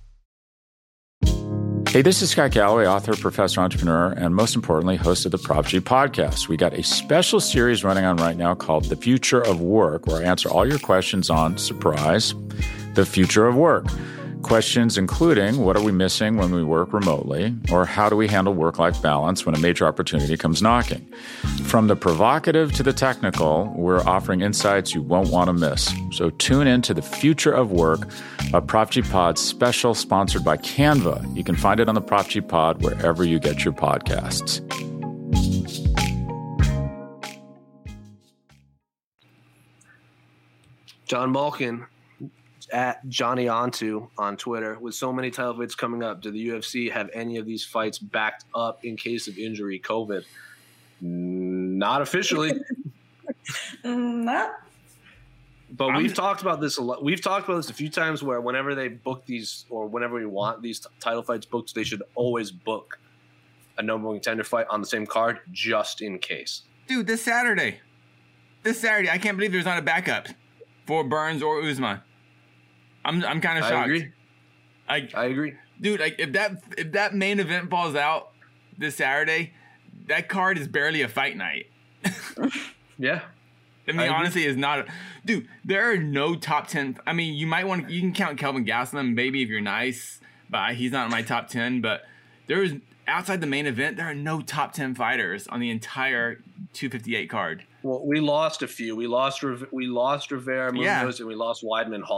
Hey, this is Scott Galloway, author, professor, entrepreneur, and most importantly, host of the Prop G podcast. We got a special series running on right now called The Future of Work, where I answer all your questions on, surprise, the future of work. Questions including, what are we missing when we work remotely? Or how do we handle work-life balance when a major opportunity comes knocking? From the provocative to the technical, we're offering insights you won't want to miss. So tune in to The Future of Work, a Prop G Pod special sponsored by Canva. You can find it on the Prop G Pod wherever you get your podcasts. John Malkin at Johnny Onto on Twitter. With so many title fights coming up, do the U F C have any of these fights backed up in case of injury, COVID? Not officially. No. But I'm- we've talked about this a lot. We've talked about this a few times where whenever they book these or whenever we want these t- title fights booked, they should always book a number one contender fight on the same card just in case. Dude, this Saturday. This Saturday, I can't believe there's not a backup for Burns or Usman. I'm I'm kind of shocked. I agree. I, I agree. dude, like if that if that main event falls out this Saturday, that card is barely a fight night. Yeah. I mean, I agree. honestly, it's not. A, dude, there are no top ten. I mean, you might want to. You can count Kelvin Gastelum, maybe if you're nice, but he's not in my top ten. But there is outside the main event, there are no top ten fighters on the entire two fifty-eight card. Well, we lost a few. We lost Riv- we lost Rivera Munoz Yeah. and we lost Weidman Hall.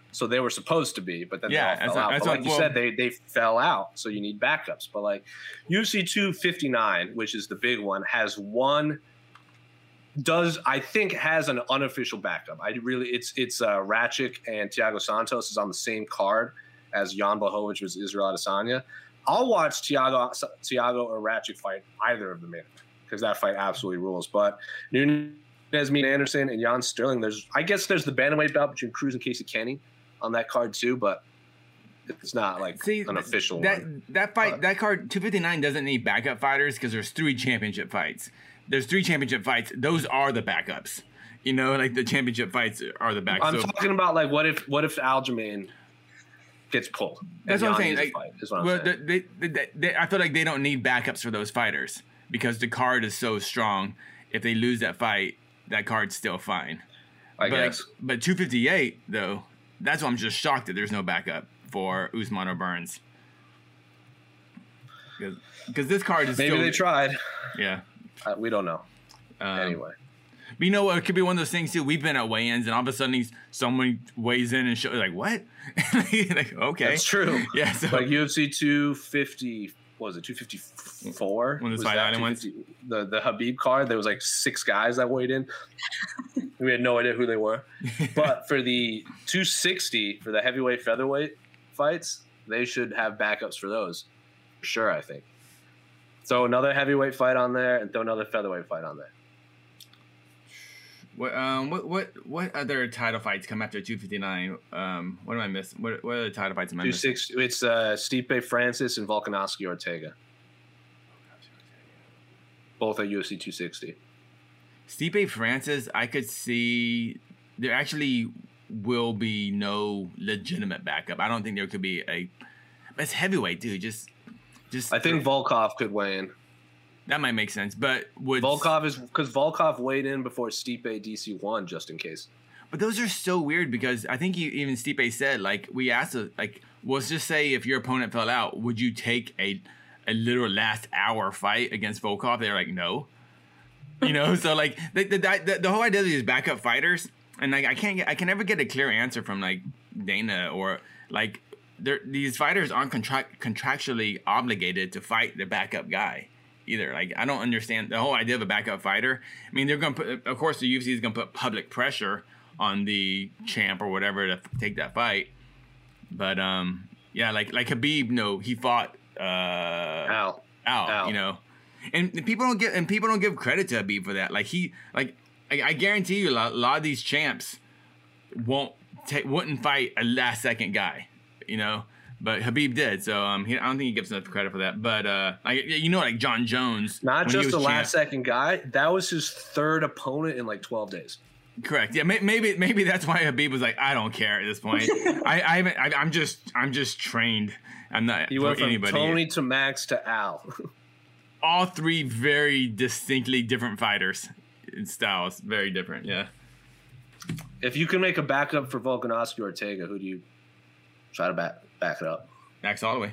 So they were supposed to be, but then Yeah, they all that's fell what- out. that's But what- like you well- said, they they fell out, so you need backups. But like U F C two fifty-nine, which is the big one, has one. Does I think has an unofficial backup? I really it's it's uh, Ratchik and Thiago Santos is on the same card as Jan Blachowicz was Israel Adesanya. I'll watch Thiago Thiago or Ratchik fight either of them in because that fight absolutely rules. But Nunez, Mean Anderson, and Jan Sterling. There's I guess there's the bantamweight bout between Cruz and Casey Kenny on that card too, but it's not like See, an official that one. that fight But- that card two fifty-nine doesn't need backup fighters because there's three championship fights. There's three championship fights. Those are the backups. You know, like the championship fights are the backups. I'm So- talking about like what if what if Aljamain gets pulled? That's and what I'm Jan saying. needs a Like, fight, is what I'm well, saying. they, they, they, they, I feel like they don't need backups for those fighters because the card is so strong. If they lose that fight, that card's still fine. I but, guess. But two fifty-eight though, that's why I'm just shocked that there's no backup for Usman or Burns. Because this card is Maybe still, they tried. Yeah. Uh, we don't know. Um, anyway. But you know what? It could be one of those things too. We've been at weigh-ins, and all of a sudden, he's, someone weighs in and shows like, "What?" Like, okay, That's true. Yeah. So Like U F C two fifty, what was it, two fifty-four? One of the Was Fight that Island ones? two fifty The the Habib card, there was like six guys that weighed in. We had no idea who they were. But for the two sixty, for the heavyweight, featherweight fights, they should have backups for those. For sure, I think. Throw another heavyweight fight on there and throw another featherweight fight on there. What um what what what other title fights come after two fifty-nine? Um, what am I missing? What what other title fights am I two missing? sixty, it's uh, Stipe Francis and Volkanovski Ortega. Both are U F C two sixty. Stipe Francis, I could see there actually will be no legitimate backup. I don't think there could be a. But it's heavyweight, dude. Just just. I think Volkov could weigh in. that might make sense, but would Volkov is because Volkov weighed in before Stipe D C won, just in case. But those are so weird because I think you, even Stipe said, like, we asked, uh, like, let's just say if your opponent fell out, would you take a a literal last hour fight against Volkov? They're like, no. You know, so like the the, the the whole idea of these backup fighters, and like I can't get, I can never get a clear answer from like Dana or like they're, these fighters aren't contract contractually obligated to fight the backup guy either. Like I don't understand the whole idea of a backup fighter. I mean, they're gonna put, of course, the U F C is gonna put public pressure on the champ or whatever to take that fight. But um, yeah, like like Habib, no, he fought uh, Al. Al, Al. you know, and people don't get and people don't give credit to Habib for that. Like he, like I, I guarantee you, a lot, a lot of these champs won't take wouldn't fight a last second guy, you know. But Habib did, so um, he, I don't think he gets enough credit for that. But uh, I, you know, like John Jones, Not when he just was a champ- last second guy. That was his third opponent in like twelve days. Correct. Yeah, may, maybe maybe that's why Habib was like, I don't care at this point. I, I haven't. I, I'm just I'm just trained. I'm not He for went from anybody. Tony to Max to Al. All three very distinctly different fighters in styles. Very different. Yeah. If you can make a backup for Volkanovski Ortega, who do you try to back back it up? Max Holloway.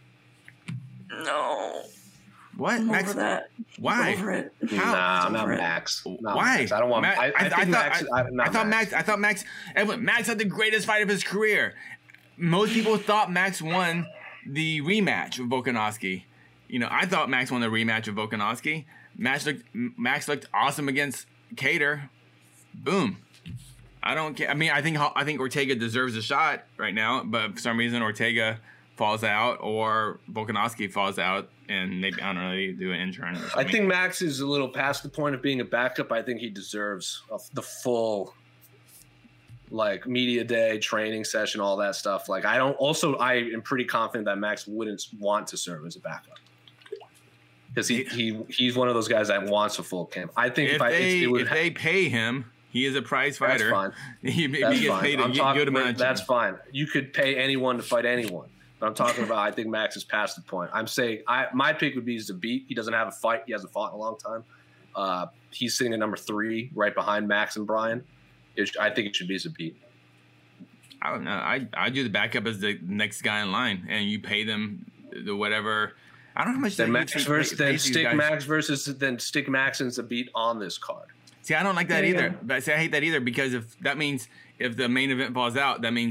No. What? I'm Max? over that. Why? Over it. How? Nah, not over it. Max. Not Why? Max. I don't want. Ma- I, I, think thought, Max. I, I, not I thought Max. I thought Max. Everyone, Max had the greatest fight of his career. Most people thought Max won the rematch with Volkanovski. You know, I thought Max won the rematch with Volkanovski. Max looked. Max looked awesome against Cater. Boom. I don't care. I mean, I think I think Ortega deserves a shot right now, but for some reason Ortega falls out or Volkanovski falls out, and maybe I don't know, they do an intern. Or I something. think Max is a little past the point of being a backup. I think he deserves a, the full, like, media day, training session, all that stuff. Like, I don't. Also, I am pretty confident that Max wouldn't want to serve as a backup because he, he he's one of those guys that wants a full camp. I think if, if I they it would if they pay him, he is a prize That's fighter. fine. he, That's he gets fine. paid a I'm good talking, amount. Of that's fine. You could pay anyone to fight anyone. But I'm talking about, I think Max is past the point. I'm saying I my pick would be Zabit. He doesn't have a fight. He hasn't fought in a long time. Uh, he's sitting at number three, right behind Max and Brian. It, I think it should be Zabit. I don't know. I I do the backup as the next guy in line, and you pay them the whatever. I don't know how much. Then the Max U F C versus pays then these stick guys. Max versus then stick Max and Zabit on this card. See, I don't like that There you either. go. But see, I hate that either because if that means if the main event falls out, that means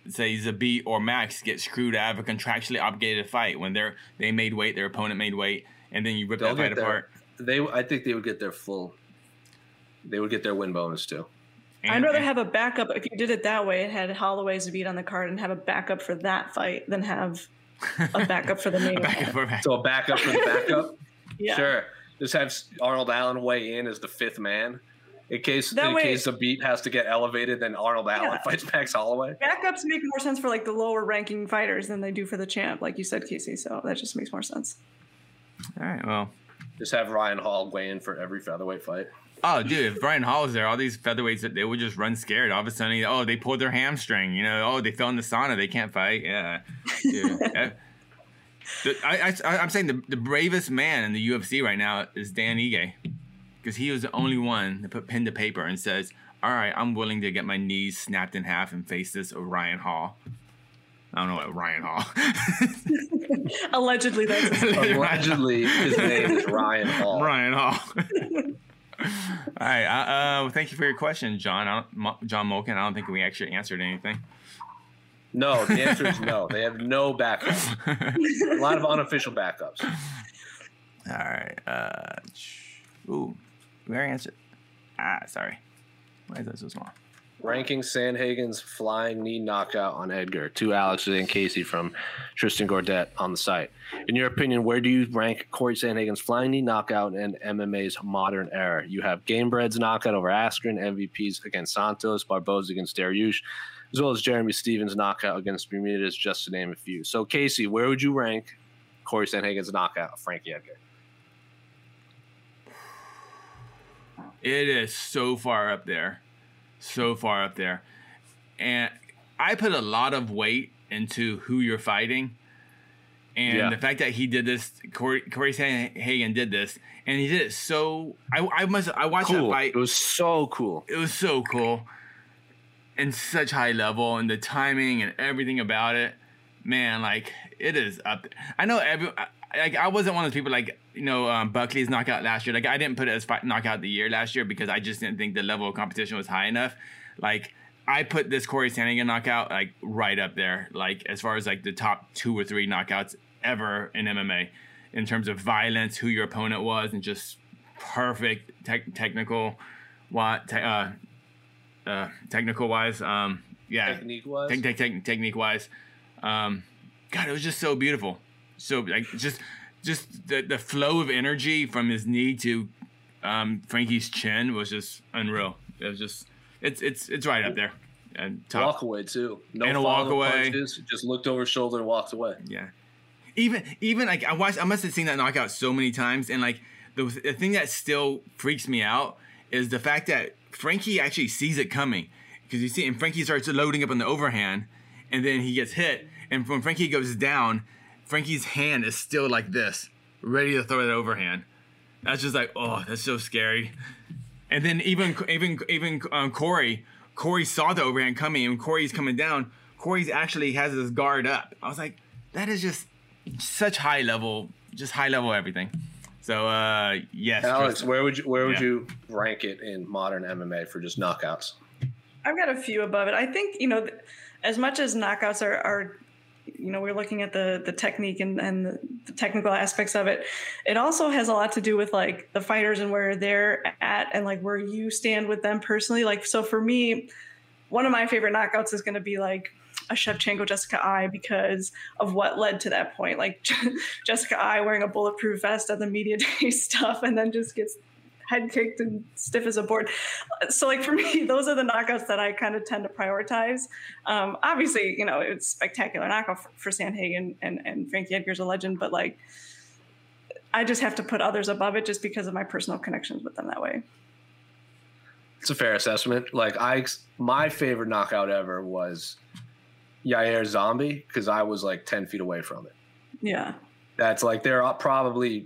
say Zabit or Max get screwed out of a contractually obligated fight when they're they made weight, their opponent made weight, and then you rip They'll that fight get their, apart. They, I think they would get their full. They would get their win bonus too. And, I'd rather and, have a backup. If you did it that way, it had Holloway Zabit on the card and have a backup for that fight than have a backup for the main event. So a backup for the backup? Yeah. Sure. Just have Arnold Allen weigh in as the fifth man. In case That in way- case the beat has to get elevated, then Arnold Allen Yeah. fights Max Holloway. Backups make more sense for like the lower ranking fighters than they do for the champ, like you said, Casey. So that just makes more sense. all right, well. Just have Ryan Hall weigh in for every featherweight fight. Oh, dude, if Brian Hall was there, all these featherweights, they would just run scared. All of a sudden, oh, they pulled their hamstring. You know, oh, they fell in the sauna. They can't fight. Yeah. Dude, that- the- I, I, I'm saying the, the bravest man in the U F C right now is Dan Ige, because he was the only one that put pen to paper and says, all right, I'm willing to get my knees snapped in half and face this Ryan Hall. I don't know what Ryan Hall. Allegedly, that's his name. Allegedly, his name is Ryan Hall. Ryan Hall. All right. Uh, uh, well, thank you for your question, John. I don't, Mo- John Molkin. I don't think we actually answered anything. No, the answer is no. They have no backup. A lot of unofficial backups. All right. Uh, ooh, where answer? Ah, sorry. Why is that so small? Ranking Sandhagen's flying knee knockout on Edgar. To Alex and Casey from Tristan Gordet on the site. In your opinion, where do you rank Corey Sandhagen's flying knee knockout and M M A's modern era? You have Gamebred's knockout over Askren, M V Ps against Santos, Barboza against Dariush, as well as Jeremy Stevens' knockout against Bermudez, just to name a few. So, Casey, where would you rank Corey Sandhagen's knockout of Frankie Edgar? It is so far up there. So far up there. And I put a lot of weight into who you're fighting. And Yeah. the fact that he did this, Corey, Corey Sandhagen did this, and he did it so. I, I must. I watched Cool. that fight. It was so cool. It was so cool, and such high level, and the timing and everything about it. Man, like it is up there. I know every. I, like I wasn't one of those people like you know um, Buckley's knockout last year. Like I didn't put it as fight, knockout of the year last year because I just didn't think the level of competition was high enough. Like. I put this Corey Sandhagen knockout like right up there, like as far as like the top two or three knockouts ever in M M A, in terms of violence, who your opponent was, and just perfect te- technical, what te- uh, uh, technical wise, um, yeah, Technique wise, te- te- te- technique wise, um, God, it was just so beautiful, so like just just the the flow of energy from his knee to um, Frankie's chin was just unreal. It was just. It's it's it's right up there. And top. walk away too. No And a walk follow-up away. punches, just looked over his shoulder and walked away. Yeah. Even even like I watched I must have seen that knockout so many times, and like the, the thing that still freaks me out is the fact that Frankie actually sees it coming, because you see and Frankie starts loading up on the overhand, and then he gets hit, and when Frankie goes down, Frankie's hand is still like this, ready to throw that overhand. That's just like, oh, that's so scary. And then even even even um, Corey, Corey saw the overhand coming, and Corey's coming down. Corey's actually has his guard up. I was like, that is just such high level, just high level everything. So uh, yes, Alex, Tristan. where would you where would Yeah. you rank it in modern M M A for just knockouts? I've got a few above it. I think, you know, th- as much as knockouts are, are you know, we're looking at the the technique and, and the, the technical aspects of it. It also has a lot to do with like the fighters and where they're at and like where you stand with them personally. Like, so for me, one of my favorite knockouts is going to be like a Shevchenko Jessica Ai because of what led to that point. Like Jessica Ai wearing a bulletproof vest at the media day stuff and then just gets head kicked and stiff as a board. So like for me, those are the knockouts that I kind of tend to prioritize. Um, obviously, you know, it's spectacular knockout for, for Sandhagen and, and Frankie Edgar's a legend, but like, I just have to put others above it just because of my personal connections with them that way. It's a fair assessment. Like I, my favorite knockout ever was Yair Zombie because I was like ten feet away from it. Yeah. That's like there are probably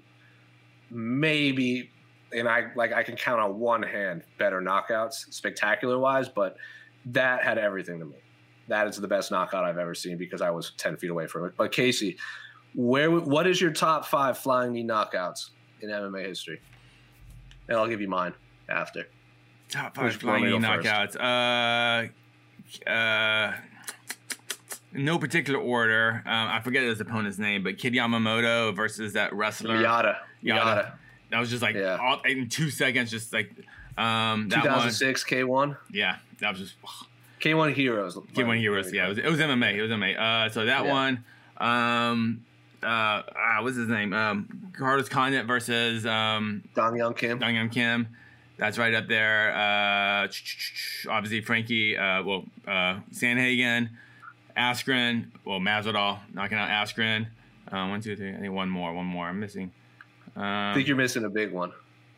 maybe, and I like I can count on one hand better knockouts spectacular wise, but that had everything to me. That is the best knockout I've ever seen because I was ten feet away from it. But Casey, where what is your top five flying knee knockouts in M M A history? And I'll give you mine after. Top five Who's flying knee want me to go knockouts. Uh, uh, no particular order. Um, I forget his opponent's name, but Kid Yamamoto versus that wrestler Miyata. Miyata. That was just like Yeah. all, in two seconds, just like um, that two thousand six one. K one. Yeah, that was just K one Heroes. K one Heroes. Yeah, it was, it was M M A. It was M M A. Uh, so that Yeah. one. Um, uh, ah, what's his name? Um, Carlos Condit versus um, Dong Young Kim. Dong Young Kim. That's right up there. Uh, obviously, Frankie, uh, well, uh, Sandhagen, Askren, well, Masvidal knocking out Askren. Uh, one, two, three. I think one more. One more. I'm missing. Um, I think you're missing a big one.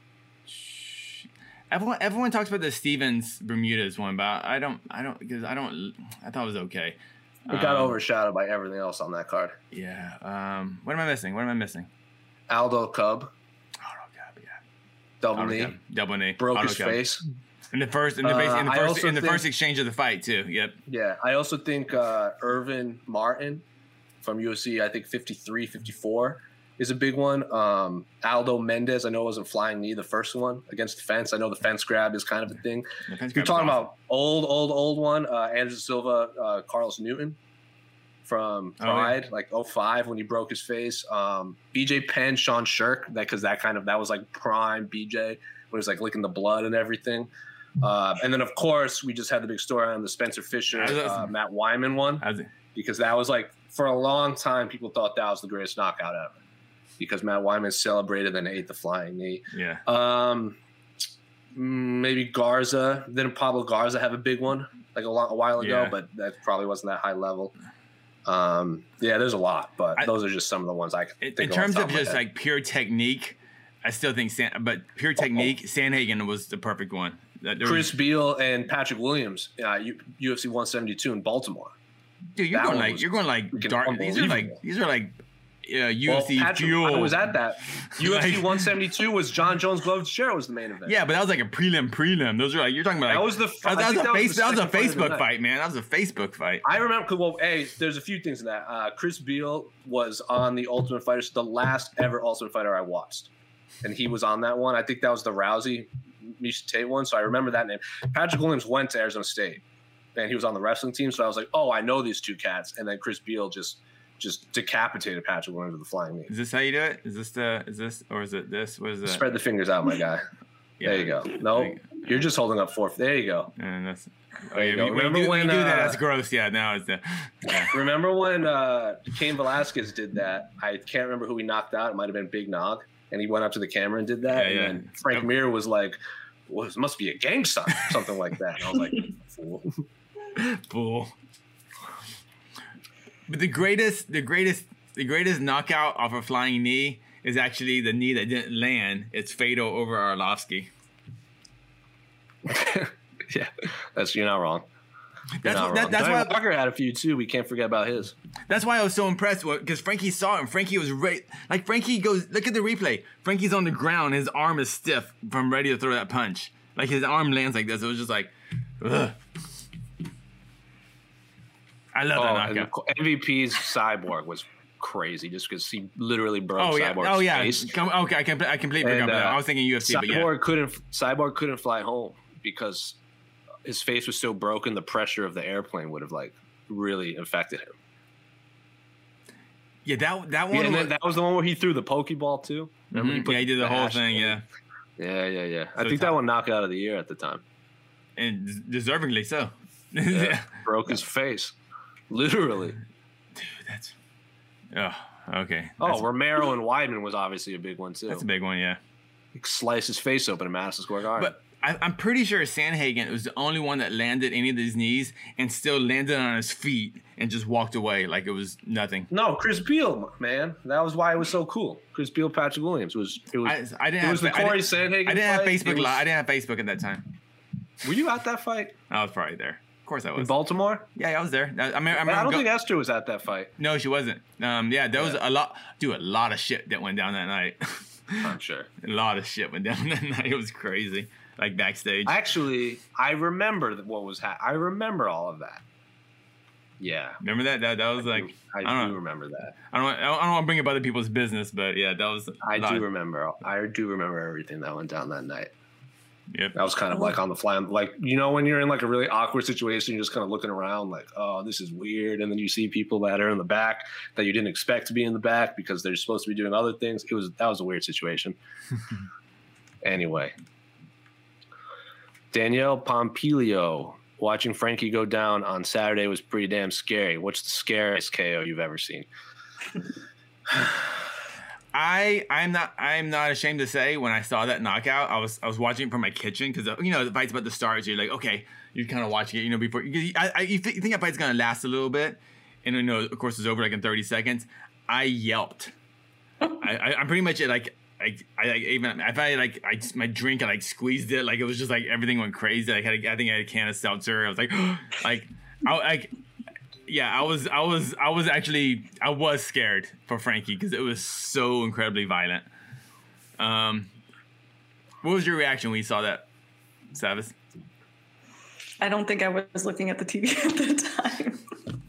everyone, everyone talks about the Stevens Bermudez one, but I don't, I don't, because I don't. I thought it was okay. It got Um, overshadowed by everything else on that card. Yeah. Um, what am I missing? What am I missing? Aldo Cub, Oh, God, yeah. double Auto knee, cab. Double knee. broke Auto his cab. face. In the first, in the, Uh, base, in the I first, also in the think- first exchange of the fight too. Yep. Yeah, I also think uh, Irvin Martin from U F C, I think fifty-three, fifty-four is a big one. Um, Aldo Mendez, I know it wasn't flying knee, the first one against the fence. I know the fence grab is kind of a thing. The fence If you're grab is talking awesome. about old, old, old one, uh, Anderson Silva, uh, Carlos Newton from Oh, yeah. Pride, like oh five when he broke his face. Um, B J Penn, Sean Shirk, that because that kind of that was like prime B J when he was like licking the blood and everything. Uh, and then of course we just had the big story on the Spencer Fisher, How's that- uh, Matt Wyman one How's it- because that was like for a long time people thought that was the greatest knockout ever because Matt Wyman celebrated and ate the flying knee. Yeah. Um, maybe Garza. Didn't Pablo Garza have a big one like a, long, a while ago? Yeah. But that probably wasn't that high level. Um, yeah, there's a lot, but I- those are just some of the ones I can In, think in of terms off of the top just my head. like pure technique, I still think San, but pure technique, Sandhagen was the perfect one. That- there Chris was- Beal and Patrick Williams, uh, U- UFC one seventy-two in Baltimore. dude, you're that going one like was you're going like freaking dark. These are like unbelievable. these are like uh, U Well, F C Patrick, fuel. I was at that. U F C Like- one seventy-two was John Jones Glover Teixeira was the main event. Yeah, but that was like a prelim, prelim. Those are like you're talking about. Like, That was the- that, I that was think a that was face, the that was a second fight of the Facebook night. fight, man. That was a Facebook fight. I remember. Well, hey, there's a few things in that. Uh, Chris Beal was on the Ultimate Fighter, the last ever Ultimate Fighter I watched, and he was on that one. I think that was the Rousey Misha Tate one, so I remember that name. Patrick Williams went to Arizona State, and he was on the wrestling team. So I was like, oh, I know these two cats. And then Chris Beal just just decapitated Patrick Williams with the flying knee. Is this how you do it? Is this the? Is this or is it this? What is it? Spread the fingers out, my guy. Yeah. There you go. No, you're just holding up four. There you go. And that's. Oh, There you yeah, go. we, we Remember do, we when, do that. uh, That's gross. Yeah. Now it's the. Yeah. Remember when uh, Cain Velasquez did that? I can't remember who he knocked out. It might have been Big Nog. And he went up to the camera and did that. Yeah, and yeah. then Frank Mir was like, well, this must be a gang sign, something like that. And I was like, fool. Fool. But the greatest, the greatest, the greatest knockout off a flying knee is actually the knee that didn't land. It's Fado over Arlovsky. Yeah, that's you're not wrong. You're That's not what- that- wrong. that's Johnny why- Walker had a few too. We can't forget about his. That's why I was so impressed because Frankie saw him. Frankie was right. Like Frankie goes, look at the replay. Frankie's on the ground. His arm is stiff from ready to throw that punch. Like his arm lands like this. It was just like, ugh. I love Oh, that and knockout. M V P's Cyborg was crazy just because he literally broke Oh yeah, Cyborg's oh yeah. face. Come, okay, I can I completely forgot And, about that. uh, I was thinking U F C, but yeah. Cyborg couldn't Cyborg couldn't fly home because his face was so broken. The pressure of the airplane would have like really affected him. Yeah, that that one. Yeah, and was, then that was the one where he threw the Pokeball too. Remember Mhm. put Yeah, he did the whole hash thing. in? Yeah, yeah, yeah, yeah. I So think tough. that one knocked out of the year at the time. and deservingly so. Yeah, broke his face, literally. That's. Oh, okay. Oh, That's, Romero and Weidman was obviously a big one too. that's a big one. Yeah. He sliced his face open in Madison Square Garden. But I, I'm pretty sure Sandhagen was the only one that landed any of these knees and still landed on his feet and just walked away like it was nothing. no, Chris Beal, man, that was why it was so cool. Chris Beal, Patrick Williams was. It was. I, I didn't it have was the I Corey didn't, Sandhagen. I didn't have fight. Facebook. It was- Li- I didn't have Facebook at that time. Were you at that fight I was probably there. Of course I in was. Baltimore? Yeah, I was there. I, I mean, I, I remember don't go- think Esther was at that fight. No, she wasn't. Um, yeah, there was Yeah. a lot. Dude, a lot of shit that went down that night. I'm sure. A lot of shit went down that night. It was crazy. Like backstage. Actually, I remember that what was. Ha- I remember all of that. Yeah, Remember that? That that was like I, I don't do know. remember that. I don't. I don't, I don't want to bring up other people's business, but yeah, that was. a I lot. do remember. I do remember everything that went down that night. Yep. That was kind of like on the fly. Like, you know, when you're in like a really awkward situation, you're just kind of looking around like, oh, this is weird. And then you see people that are in the back that you didn't expect to be in the back because they're supposed to be doing other things. It was, that was a weird situation. Anyway. Danielle Pompilio, watching Frankie go down on Saturday was pretty damn scary. What's the scariest K O you've ever seen? I I'm not I'm not ashamed to say when I saw that knockout, I was I was watching it from my kitchen because you know the fight's about to start. So you're like, okay, you're kind of watching it, you know, before you, I, I, you, th- you think that fight's gonna last a little bit, and you know, of course, it's over like in thirty seconds. I yelped. I, I I'm pretty much like. I, I like even if I like I just, my drink I like squeezed it like it was just like everything went crazy. Like I, had a, I think I had a can of seltzer. I was like, like I like yeah I was I was I was actually I was scared for Frankie because it was so incredibly violent. Um, what was your reaction when you saw that, Savas? I don't think I was looking at the T V at the time.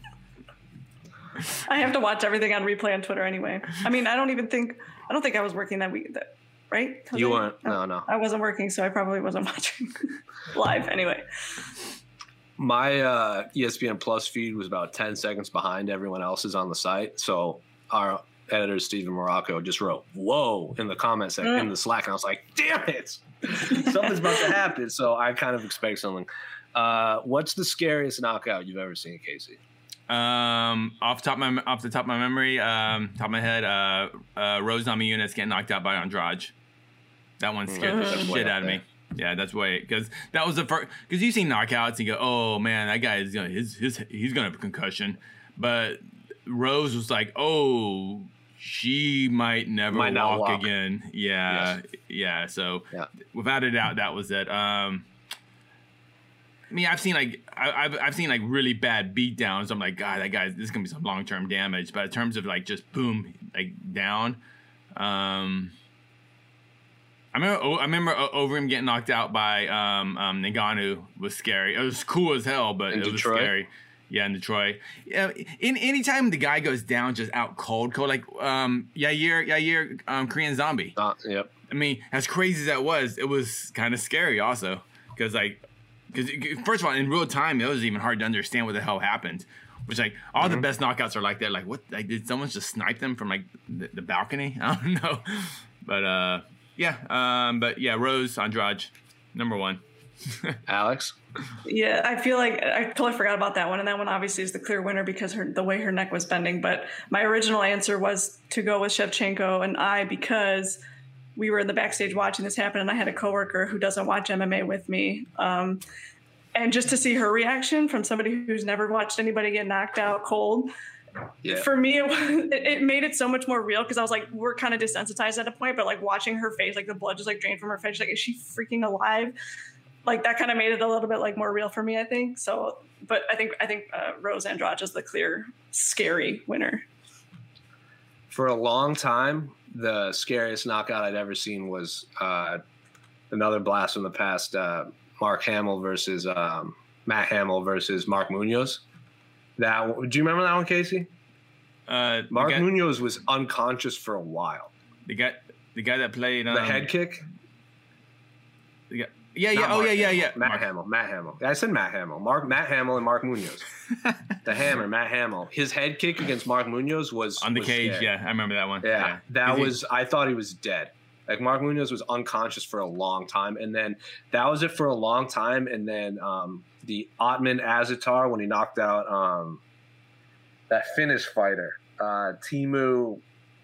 I have to watch everything on replay on Twitter anyway. I mean, I don't even think I don't think I was working that week, that, right? You weren't. No, no. I wasn't working, so I probably wasn't watching live anyway. My uh, E S P N Plus feed was about ten seconds behind everyone else's on the site. So our editor, Steven Morocco, just wrote, whoa, in the comment section, mm. in the Slack. And I was like, damn it. Something's about to happen. So I kind of expect something. Uh, what's the scariest knockout you've ever seen, Casey? Um, off top of my off the top of my memory, um, top of my head, uh, uh, Rose Namajunas getting knocked out by Andrade. That one scared mm-hmm. the shit out of me. Yeah, that's way because that was the first. Because you see knockouts and you go, oh man, that guy is gonna his his he's gonna have a concussion. But Rose was like, oh, she might never might walk, walk again. Yeah, yes. yeah. So yeah. without a doubt, that was it. Um. I mean, I've seen like I, I've I've seen like really bad beatdowns. I'm like, God, that guy, this is gonna be some long term damage. But in terms of like just boom, like down, um, I remember I remember Overeem getting knocked out by um, um, Ngannou was scary. It was cool as hell, but in it Detroit? was scary. Yeah, in Detroit. Yeah, in anytime the guy goes down just out cold, cold like um, Yair Yair um, Korean Zombie. Uh, yep. I mean, as crazy as that was, it was kind of scary also because like. Because first of all, in real time, it was even hard to understand what the hell happened. Which like all mm-hmm. the best knockouts are like that. Like what? Like did someone just snipe them from like the, the balcony? I don't know. But uh, yeah. Um, but yeah, Rose Andrade, number one. Alex. Yeah, I feel like I totally forgot about that one, and that one obviously is the clear winner because her the way her neck was bending. But my original answer was to go with Shevchenko and I because we were in the backstage watching this happen, and I had a coworker who doesn't watch M M A with me. Um, and just to see her reaction from somebody who's never watched anybody get knocked out cold, yeah. for me, it, was, it made it so much more real because I was like, we're kind of desensitized at a point, but like watching her face, like the blood just like drained from her face. She's like, is she freaking alive? Like that kind of made it a little bit like more real for me, I think. So, but I think I think uh, Rose Andrade is the clear, scary winner. For a long time, the scariest knockout I'd ever seen was uh, another blast from the past, uh, Mark Hamill versus um, Matt Hamill versus Mark Munoz. That do you remember that one, Casey? Uh, Mark guy, Munoz was unconscious for a while. The guy, the guy that played um, the head kick. The guy, yeah, yeah, Not oh Mark yeah, yeah, yeah. Matt Mark. Hamill, Matt Hamill. I said Matt Hamill. Mark, Matt Hamill, and Mark Munoz. The Hammer, Matt Hamill. His head kick against Mark Munoz was on the was cage. dead. Yeah, I remember that one. Yeah, yeah. that he, was. I thought he was dead. Like Mark Munoz was unconscious for a long time, and then that was it for a long time. And then um, the Otman Azatar when he knocked out um, that Finnish fighter, uh, Timu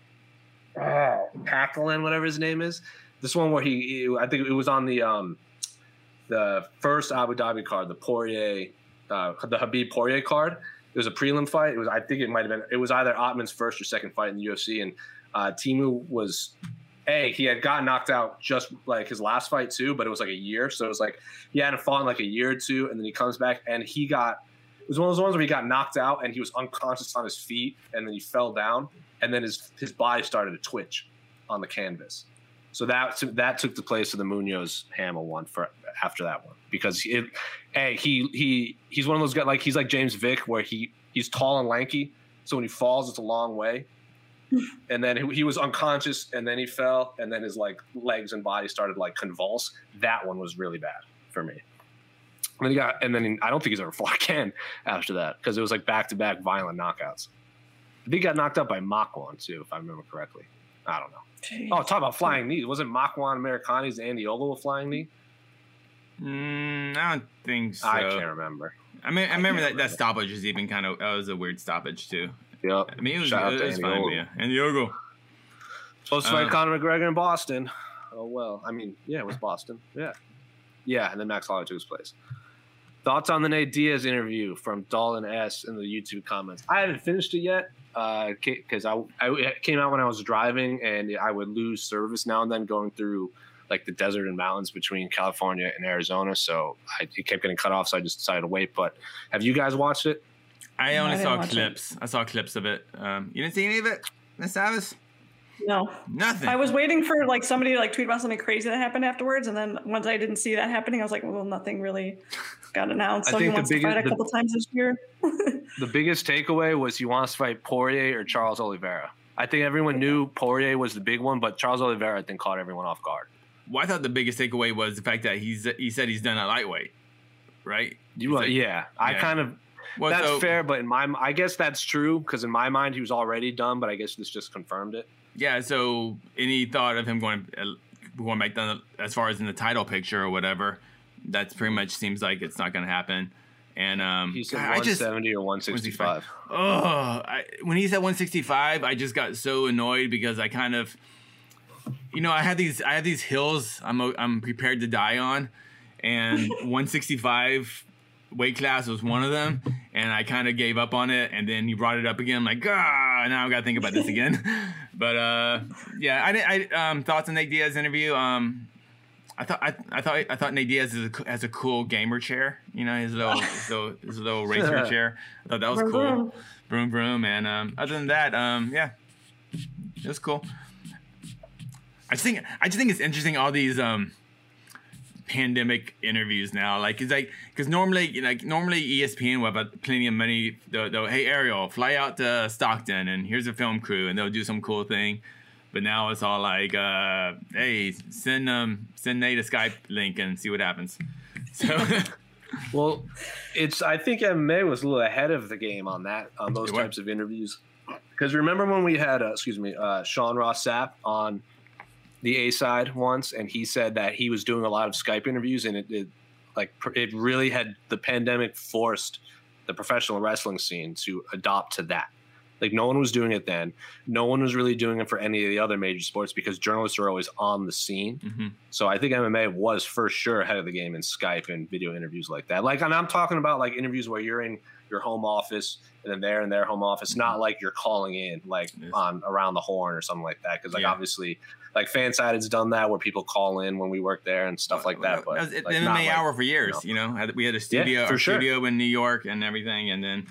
oh, Pakalin, whatever his name is. This one where he, he, I think it was on the um, the first Abu Dhabi card, the Poirier, uh, the Habib Poirier card. It was a prelim fight. It was, I think it might have been. It was either Otman's first or second fight in the U F C, and uh, Timu was. A, he had gotten knocked out just like his last fight too, but it was like a year. So it was like he hadn't fought in like a year or two, and then he comes back and he got it was one of those ones where he got knocked out and he was unconscious on his feet, and then he fell down, and then his his body started to twitch on the canvas. So that that took the place of the Munoz Hamill one for after that one because it, A, he he he's one of those guys like he's like James Vick where he he's tall and lanky, so when he falls it's a long way. and then he was unconscious, and then he fell, and then his like legs and body started like convulse. That one was really bad for me. And then he got, and then he, I don't think he's ever fought again after that because it was like back to back violent knockouts. I think he got knocked out by Makwan too, if I remember correctly. I don't know. Jeez. Oh, talk about flying knee. Wasn't Makwan Americani's Andy Ogle a flying knee? Mm, I don't think so. I can't remember. I mean, I, I remember that, remember. that stoppage was even kind of, that was a weird stoppage too. Yep. I mean, it was, Shout out it to was Andy fine, Ogle. but yeah. Andy Ogle. Supposed to fight Um, Conor McGregor in Boston. Oh, well. I mean, yeah, it was Boston. Yeah. Yeah, and then Max Holloway took his place. Thoughts on the Nate Diaz interview from Dolan S in the YouTube comments. I haven't finished it yet because uh, I, I it came out when I was driving, and I would lose service now and then going through like the desert and mountains between California and Arizona. So I, it kept getting cut off, so I just decided to wait. But have you guys watched it? I only I didn't saw watch clips. it. I saw clips of it. Um, you didn't see any of it, Miss Savas? No. Nothing. I was waiting for like somebody to like tweet about something crazy that happened afterwards, and then once I didn't see that happening, I was like, well, nothing really got announced. I So he think the wants to biggest- fight a the- couple times this year. The biggest takeaway was he wants to fight Poirier or Charles Oliveira. I think everyone knew Poirier was the big one, but Charles Oliveira, I think, caught everyone off guard. Well, I thought the biggest takeaway was the fact that he's he said he's done at lightweight, right? You, He's like- yeah, I yeah. kind of Well, that's so- fair, but in my I guess that's true because in my mind he was already done, but I guess this just confirmed it. Yeah. So any thought of him going uh, going back down as far as in the title picture or whatever? That's pretty much seems like it's not going to happen. And um, He said I one just seventy or one sixty-five. Oh, I, when he said one sixty-five, I just got so annoyed because I kind of, you know, I had these, I have these hills I'm, I'm prepared to die on, and one sixty-five weight class was one of them, and I kind of gave up on it, and then he brought it up again. I'm like, ah, now I've got to think about this again. But uh, yeah, I didn't. I um, thoughts on Nate Diaz interview. Um, I thought I, I thought I thought Nate Diaz is a, has a cool gamer chair. You know, his little his little, his little racer chair. I thought that was Vroom, cool. vroom. Vroom vroom. And um, other than that, um, yeah, it was cool. I just think I just think it's interesting all these um pandemic interviews now. Like it's like because normally like normally E S P N will have plenty of money. They'll, they'll hey Ariel, fly out to Stockton and here's a film crew, and they'll do some cool thing. But now it's all like, uh, hey, send um send Nate a Skype link and see what happens. So Well, it's I think M M A was a little ahead of the game on that on those It was. types of interviews. Because remember when we had uh, excuse me uh, Sean Ross Sapp on the A side once, and he said that he was doing a lot of Skype interviews, and it, it like pr- it really had the pandemic forced the professional wrestling scene to adopt to that. Like no one was doing it then. No one was really doing it for any of the other major sports because journalists are always on the scene. Mhm. So I think M M A was for sure ahead of the game in Skype and video interviews like that. Like, and I'm talking about like interviews where you're in your home office and then they're in their home office, not like you're calling in like Yes. on around the horn or something like that. Because like Yeah. obviously, like Fansided's done that where people call in when we work there and stuff like that. But That was at like, the not M M A like- hour for years. You know, Had- we had a studio, for our sure. studio in New York and everything, and then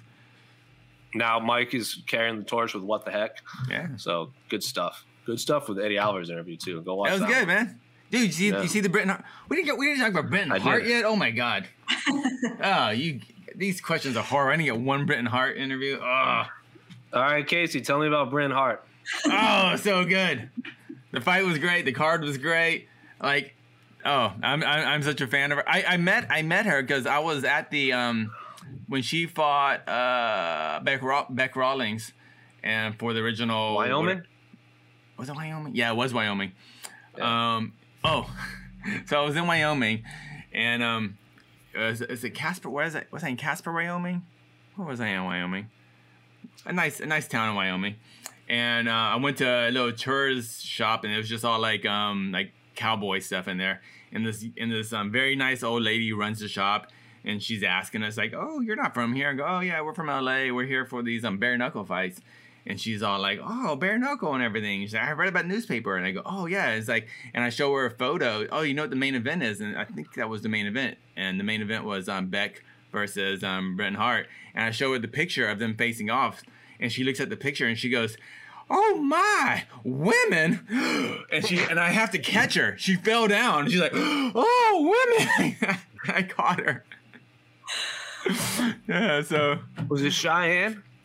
now Mike is carrying the torch with What the Heck. yeah, So good stuff. Good stuff with Eddie Alvarez interview too. Go watch that was that good, one. man. Dude, you see, Yeah. you see the Bret Hart? We didn't get, we didn't talk about Bret I Hart did. yet. Oh my god. Oh, you. These questions are horrible. I didn't get one Bret Hart interview. Oh, All right, Casey, tell me about Bryn Hart. oh, so good. The fight was great. The card was great. Like, oh, I'm I'm, I'm such a fan of her. I, I met I met her because I was at the um when she fought uh Beck Raw, Beck Rawlings, and for the original Wyoming? Was it Wyoming? Yeah, it was Wyoming. Um. Oh, so I was in Wyoming, and um, is, is it Casper? Where is it? Was I in Casper, Wyoming? Where was I in Wyoming? A nice, a nice town in Wyoming. And uh, I went to a little tourist shop, and it was just all like, um, like cowboy stuff in there. And this, and this um, very nice old lady runs the shop, and she's asking us like, "Oh, you're not from here?" I go, "Oh yeah, we're from L A. We're here for these um bare knuckle fights." And she's all like, "Oh, bare knuckle and everything." She's like, "I read about newspaper." And I go, "Oh yeah." It's like, and I show her a photo. "Oh, you know what the main event is?" And I think that was the main event. And the main event was um Beck versus um Bret Hart. And I show her the picture of them facing off. And she looks at the picture and she goes, "Oh my, women!" And she and I have to catch her. She fell down. She's like, "Oh, women!" I caught her. Yeah. So Was it Cheyenne?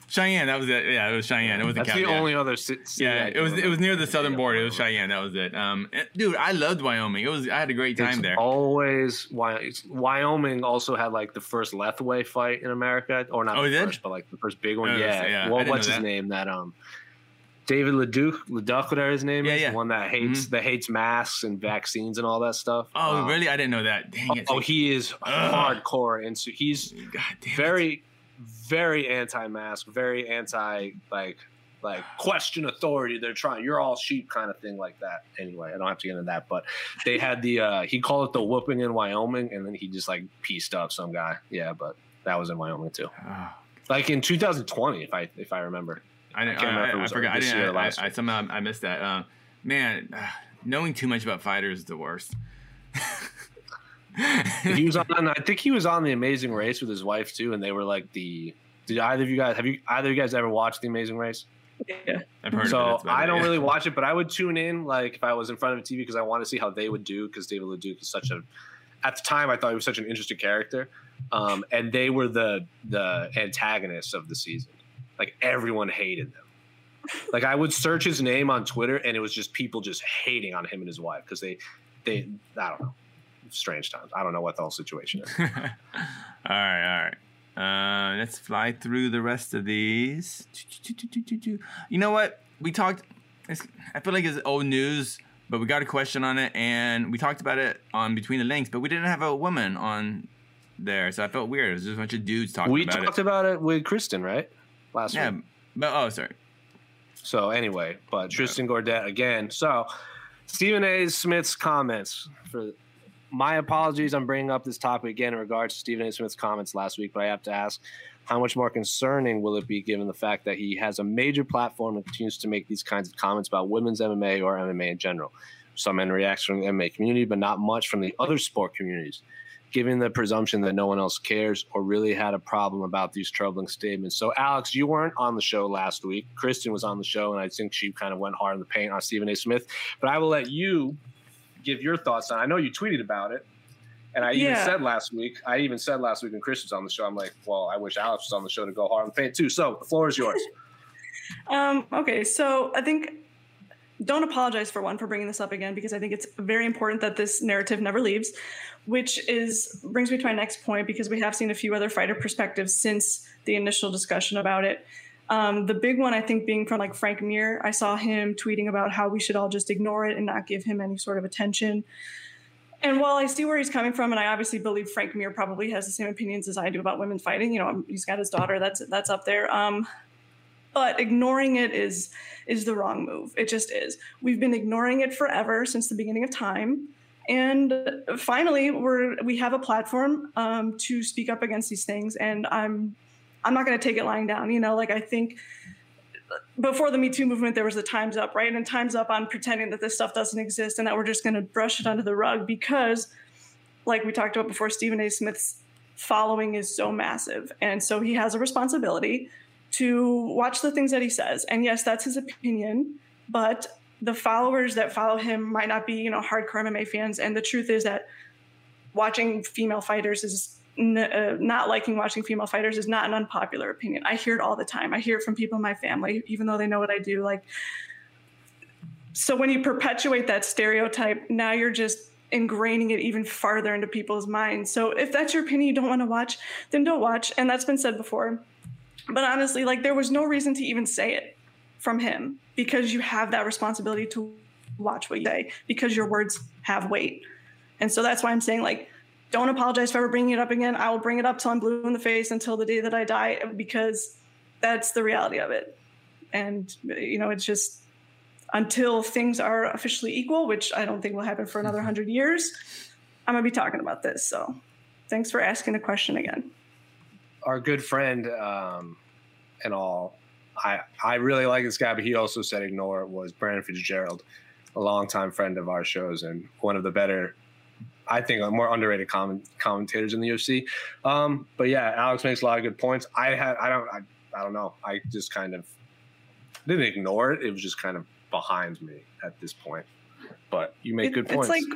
Cheyenne, that was it. Yeah, it was Cheyenne. It was That's the, the yeah. only other city. Yeah, it was it was near the southern border. It was Cheyenne. That was it. Um, dude, I loved Wyoming. It was I had a great time it's there. Always, Wyoming also had like the first Lethway fight in America, or not oh, the did? first, but like the first big one. Oh, yeah. yeah. Well, I didn't what's know his that. name? That um, David Leduc, Leduc, whatever his name Yeah, is, yeah. the one that hates Mhm. that hates masks and vaccines and all that stuff. Oh, Um, really? I didn't know that. Dang it. Oh, he is hardcore into. He's God damn it. very, very anti-mask, very anti like like question authority. They're trying. You're all sheep, kind of thing like that. Anyway, I don't have to get into that, but they had the. uh He called it the whooping in Wyoming, and then he just like pieced up some guy. Yeah, but that was in Wyoming too. Oh, Like in two thousand twenty, if I if I remember. I didn't. I can't I, remember if it I, I was forgot. I this year or didn't. I, last I, I year. somehow I missed that. Uh, man, uh, knowing too much about fighters is the worst. He was on. I think he was on The Amazing Race with his wife too, and they were like the. Did either of you guys have you either of you guys ever watched The Amazing Race? Yeah. I've heard of it. So That's about I it, don't yeah. really watch it, but I would tune in like if I was in front of a T V because I want to see how they would do. Because David Leduc is such a. At the time, I thought he was such an interesting character, um, and they were the the antagonists of the season. Like everyone hated them. Like I would search his name on Twitter, and it was just people just hating on him and his wife because they, they I don't know, strange times. I don't know what the whole situation is. all right, all right. Uh, let's fly through the rest of these. You know what? We talked. It's, I feel like it's old news, but we got a question on it, and we talked about it on Between the Links, but we didn't have a woman on there, so I felt weird. It was just a bunch of dudes talking We about talked it. about it with Kristen, right? Last Yeah, week. but oh, sorry. So anyway, but Tristan Gordet again. So Stephen A. Smith's comments. For my apologies, I'm bringing up this topic again in regards to Stephen A. Smith's comments last week, but I have to ask, how much more concerning will it be given the fact that he has a major platform and continues to make these kinds of comments about women's M M A or M M A in general? Some in reaction from the M M A community, but not much from the other sport communities, given the presumption that no one else cares or really had a problem about these troubling statements. So, Alex, you weren't on the show last week. Kristen was on the show, and I think she kind of went hard in the paint on Stephen A. Smith. But I will let you give your thoughts on it. I know you tweeted about it, and I even Yeah. said last week, I even said last week when Chris was on the show, I'm like, well, I wish Alex was on the show to go hard in the paint too. So, the floor is yours. Um, okay, so I think don't apologize for one for bringing this up again because I think it's very important that this narrative never leaves, which is brings me to my next point because we have seen a few other fighter perspectives since the initial discussion about it. Um, the big one, I think, being from like Frank Mir. I saw him tweeting about how we should all just ignore it and not give him any sort of attention. And while I see where he's coming from, and I obviously believe Frank Mir probably has the same opinions as I do about women fighting, you know, he's got his daughter, that's that's up there. Um, but ignoring it is is the wrong move. It just is. We've been ignoring it forever since the beginning of time. And finally, we're we have a platform um, to speak up against these things. And I'm I'm not going to take it lying down. You know, like I think before the Me Too movement, there was the Time's Up, right? And Time's Up on pretending that this stuff doesn't exist and that we're just going to brush it under the rug because, like we talked about before, Stephen A. Smith's following is so massive. And so he has a responsibility to watch the things that he says. And yes, that's his opinion, but the followers that follow him might not be, you know, hardcore M M A fans. And the truth is that watching female fighters is n- uh, not liking watching female fighters is not an unpopular opinion. I hear it all the time. I hear it from people in my family, even though they know what I do. Like, so when you perpetuate that stereotype, now you're just ingraining it even farther into people's minds. So if that's your opinion, you don't want to watch, then don't watch. And that's been said before. But honestly, like there was no reason to even say it from him because you have that responsibility to watch what you say because your words have weight. And so that's why I'm saying, like, don't apologize for ever bringing it up again. I will bring it up till I'm blue in the face until the day that I die because that's the reality of it. And, you know, it's just until things are officially equal, which I don't think will happen for another hundred years, I'm going to be talking about this. So thanks for asking the question again. Our good friend um, and all, I, I really like this guy, but he also said ignore it, was Brandon Fitzgerald, a longtime friend of our shows and one of the better, I think, more underrated comment, commentators in the U F C. Um, but yeah, Alex makes a lot of good points. I had, I don't, I, I don't know. I just kind of didn't ignore it. It was just kind of behind me at this point. But you make It- good points. It's like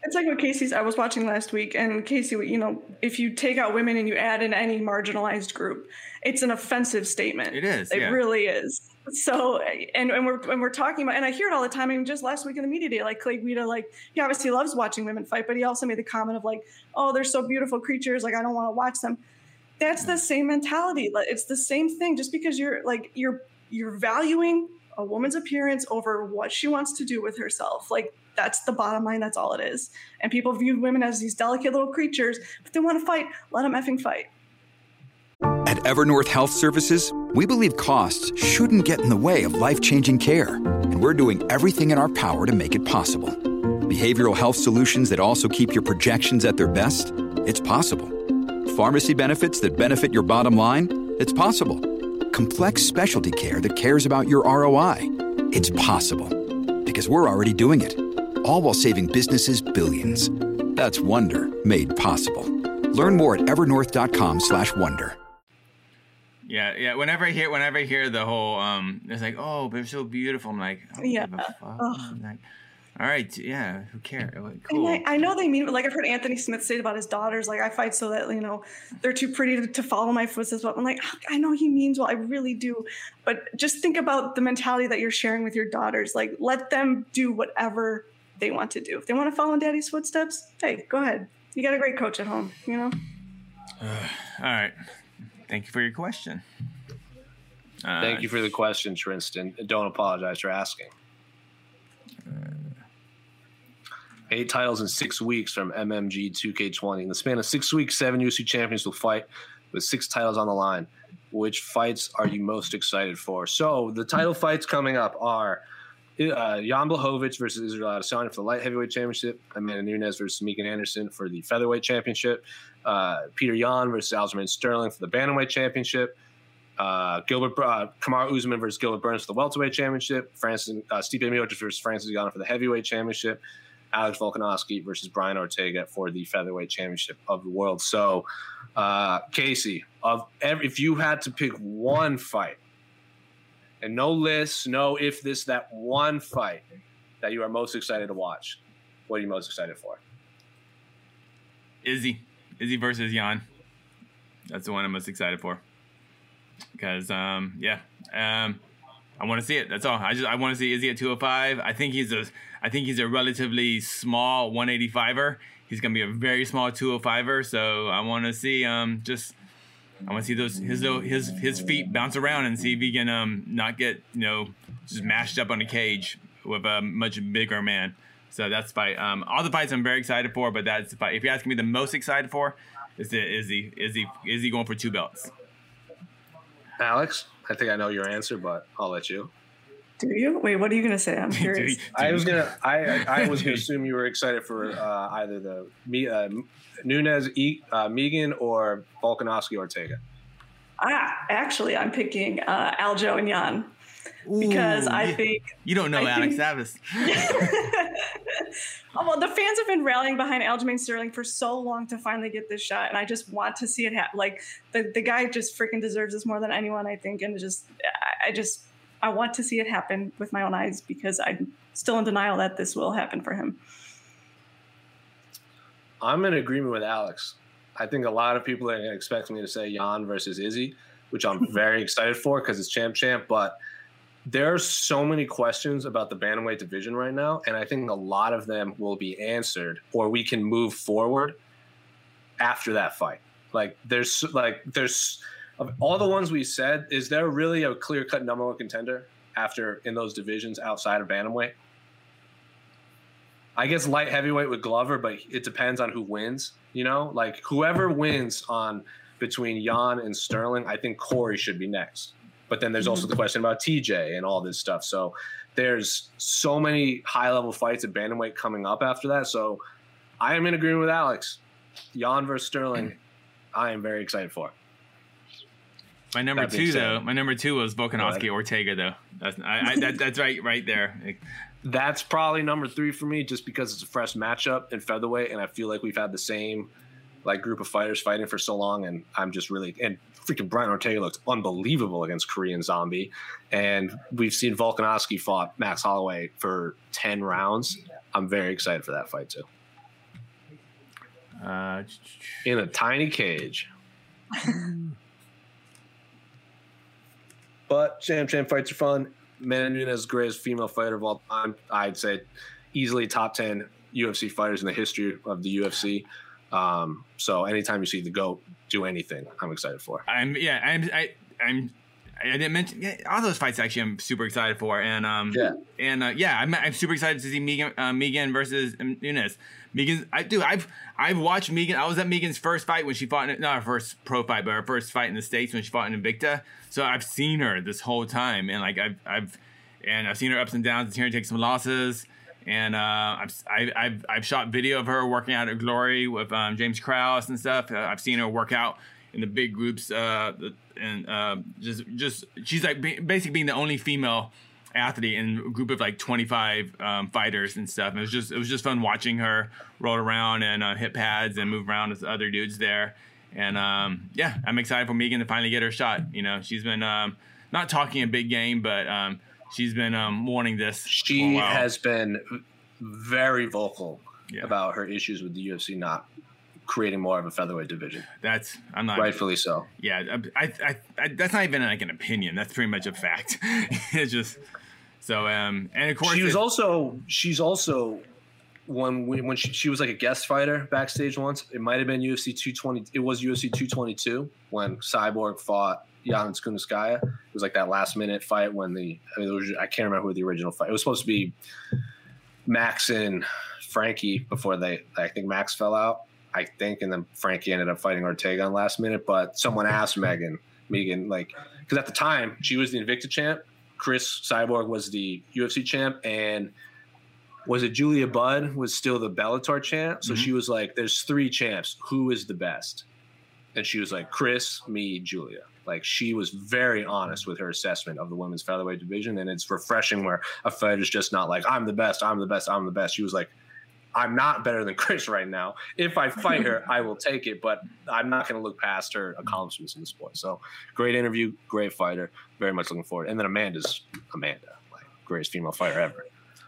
It's like what Casey's, I was watching last week, and Casey, you know, if you take out women and you add in any marginalized group, it's an offensive statement. It is. It yeah. really is. So, and, and we're and we're talking about, and I hear it all the time. I mean, just last week in the media day, like Clay Guida, like he obviously loves watching women fight, but he also made the comment of like, oh, they're so beautiful creatures. Like, I don't want to watch them. That's the same mentality. Like, it's the same thing. Just because you're like, you're, you're valuing a woman's appearance over what she wants to do with herself. Like, that's the bottom line. That's all it is. And people view women as these delicate little creatures. If they want to fight, let them effing fight. At Evernorth Health Services, we believe costs shouldn't get in the way of life-changing care. And we're doing everything in our power to make it possible. Behavioral health solutions that also keep your projections at their best? It's possible. Pharmacy benefits that benefit your bottom line? It's possible. Complex specialty care that cares about your R O I? It's possible. Because we're already doing it. All while saving businesses billions. That's Wonder made possible. Learn more at evernorth.com slash wonder. Yeah, yeah. Whenever I hear, whenever I hear the whole, um, it's like, oh, they're so beautiful. I'm like, I don't Yeah. give a fuck. I'm like, all right, yeah, who cares? Like, And cool. I, I know they mean, like I've heard Anthony Smith say about his daughters, like I fight so that, you know, they're too pretty to, to follow my footsteps. But I'm like, I know he means well, I really do. But just think about the mentality that you're sharing with your daughters. Like, let them do whatever they want to do. If they want to follow in daddy's footsteps, hey, go ahead. You got a great coach at home, you know? Uh, all right. Thank you for your question. Uh, Thank you for the question, Tristan. Don't apologize for asking. Eight titles in six weeks from M M G two K twenty. In the span of six weeks, seven U F C champions will fight with six titles on the line. Which fights are you most excited for? So the title fights coming up are uh, Jan Blachowicz versus Israel Adesanya for the light heavyweight championship. Amanda Nunes versus Megan Anderson for the featherweight championship. Uh, Peter Yan versus Aljamain Sterling for the bantamweight championship. Uh, Gilbert uh, Kamaru Usman versus Gilbert Burns for the welterweight championship. Francis uh, Stipe Miocic versus Francis Ngannou for the heavyweight championship. Alex Volkanovski versus Brian Ortega for the featherweight championship of the world. So, uh, Casey, of every, if you had to pick one fight, and no lists, no if this, that one fight that you are most excited to watch, what are you most excited for? Izzy. Izzy versus Jan. That's the one I'm most excited for. Because, um, yeah, um, I want to see it. That's all. I just I want to see Izzy at two oh five. I think he's a I think he's a relatively small one eighty-fiver. He's gonna be a very small two oh fiver. So I want to see um just I want to see those his his his feet bounce around and see if he can um not get you know just mashed up on a cage with a much bigger man. So that's the fight. Um, all the fights I'm very excited for, but that's the fight. If you're asking me the most excited for, is the Izzy Izzy Izzy going for two belts. Alex, I think I know your answer, but I'll let you. Do you? Wait, what are you going to say? I'm curious. I was gonna. I I was gonna assume you were excited for uh, either the me uh, Nunes, uh, Megan, or Volkanovski Ortega. Ah, actually, I'm picking uh, Aljo and Jan because Ooh, I you, think you don't know I Alex think, Davis. Oh, well, the fans have been rallying behind Aljamain Sterling for so long to finally get this shot, and I just want to see it happen. Like the the guy just freaking deserves this more than anyone, I think, and just I just I want to see it happen with my own eyes because I'm still in denial that this will happen for him. I'm in agreement with Alex. I think a lot of people are going to expect me to say Jan versus Izzy, which I'm very excited for because it's champ champ. But there are so many questions about the bantamweight division right now, and I think a lot of them will be answered, or we can move forward after that fight. Like there's like there's of all the ones we said, is there really a clear cut number one contender after in those divisions outside of bantamweight? I guess light heavyweight with Glover, but it depends on who wins. You know, like whoever wins on between Jan and Sterling, I think Corey should be next. But then there's also the question about T J and all this stuff. So there's so many high level fights at bantamweight coming up after that. So I am in agreement with Alex. Jan versus Sterling, I am very excited for. My number two, though, my number two was Volkanovski Ortega, though. That's I, I, that, that's right, right there. Like, that's probably number three for me, just because it's a fresh matchup in featherweight, and I feel like we've had the same like group of fighters fighting for so long, and I'm just really and freaking Brian Ortega looked unbelievable against Korean Zombie, and we've seen Volkanovski fought Max Holloway for ten rounds. I'm very excited for that fight too. Uh, in a tiny cage. But Champ Champ fights are fun. Amanda Nunes is the greatest female fighter of all time. I'd say easily top ten U F C fighters in the history of the U F C. Um, so anytime you see the GOAT do anything, I'm excited for. I'm yeah. I'm I I'm. I didn't mention yeah, all those fights. Actually, I'm super excited for, and um, yeah, and uh, yeah, I'm, I'm super excited to see Megan uh, Megan versus Nunes. Megan, I do. I've I've watched Megan. I was at Megan's first fight when she fought, in, not her first pro fight, but her first fight in the States when she fought in Invicta. So I've seen her this whole time, and like I've I've and I've seen her ups and downs. I've seen her take some losses, and uh, I've I, I've I've shot video of her working out at Glory with um, James Krause and stuff. Uh, I've seen her work out in the big groups, uh, and uh, just just she's like basically being the only female athlete in a group of like twenty-five um, fighters and stuff. And it was just it was just fun watching her roll around and uh, hit pads and move around with other dudes there. And um, yeah, I'm excited for Megan to finally get her shot. You know, she's been um, not talking a big game, but um, she's been um, wanting this. She has been very vocal yeah. about her issues with the U F C not creating more of a featherweight division. That's I'm not rightfully so. Yeah, I, I, I, that's not even like an opinion. That's pretty much a fact. It's just so. Um, and of course, she was it, also she's also when we, when she, she was like a guest fighter backstage once. It might have been U F C two twenty. It was U F C two twenty-two when Cyborg fought Yana Kunitskaya. It was like that last minute fight when the I mean, it was, I can't remember who the original fight. It was supposed to be Max and Frankie before they. I think Max fell out. I think, and then Frankie ended up fighting Ortega on last minute. But someone asked Megan, Megan, like, because at the time she was the Invicta champ, Chris Cyborg was the U F C champ, and was it Julia Budd was still the Bellator champ? So mm-hmm. she was like, "There's three champs. Who is the best?" And she was like, "Chris, me, Julia." Like she was very honest with her assessment of the women's featherweight division, and it's refreshing where a fighter's just not like, "I'm the best, I'm the best, I'm the best." She was like, I'm not better than Chris right now. If I fight her, I will take it, but I'm not going to look past her accomplishments in the sport. So great interview, great fighter. Very much looking forward. And then Amanda's Amanda, like greatest female fighter ever.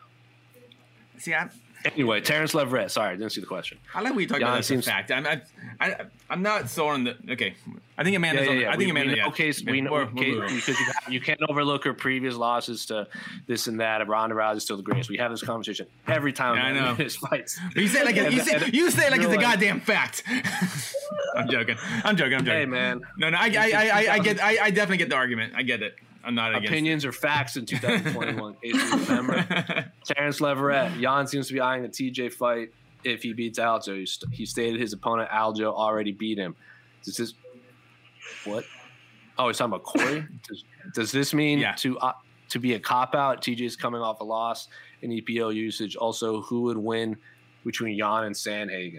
See, I anyway, Terrence Leverett. Sorry, I didn't see the question. I like what you talked about that seems... fact. I'm, I, I, I'm not sold on the. Okay, I think Amanda's. Yeah, yeah, yeah. On, I think we, Amanda. We know, yeah. case, we know, we're, case, we're because you, you can't overlook her previous losses to this and that. Ronda Rousey is still the greatest. We have this conversation every time. Yeah, I know. His fights. But you say like a, you say and, you say like it's a like, goddamn fact. I'm joking. I'm joking. I'm joking. Hey man. No, no. I, I, I, I, I get. I, I definitely get the argument. I get it. I'm not against opinions it. Or facts in two thousand twenty-one. In case you remember, Terrence Leverett. Jan seems to be eyeing a T J fight if he beats Aljo. He, st- he stated his opponent Aljo already beat him. Does this what? Oh, he's talking about Corey. Does, does this mean yeah. to uh, to be a cop out? T J's coming off a loss in E P O usage. Also, who would win between Jan and Sandhagen?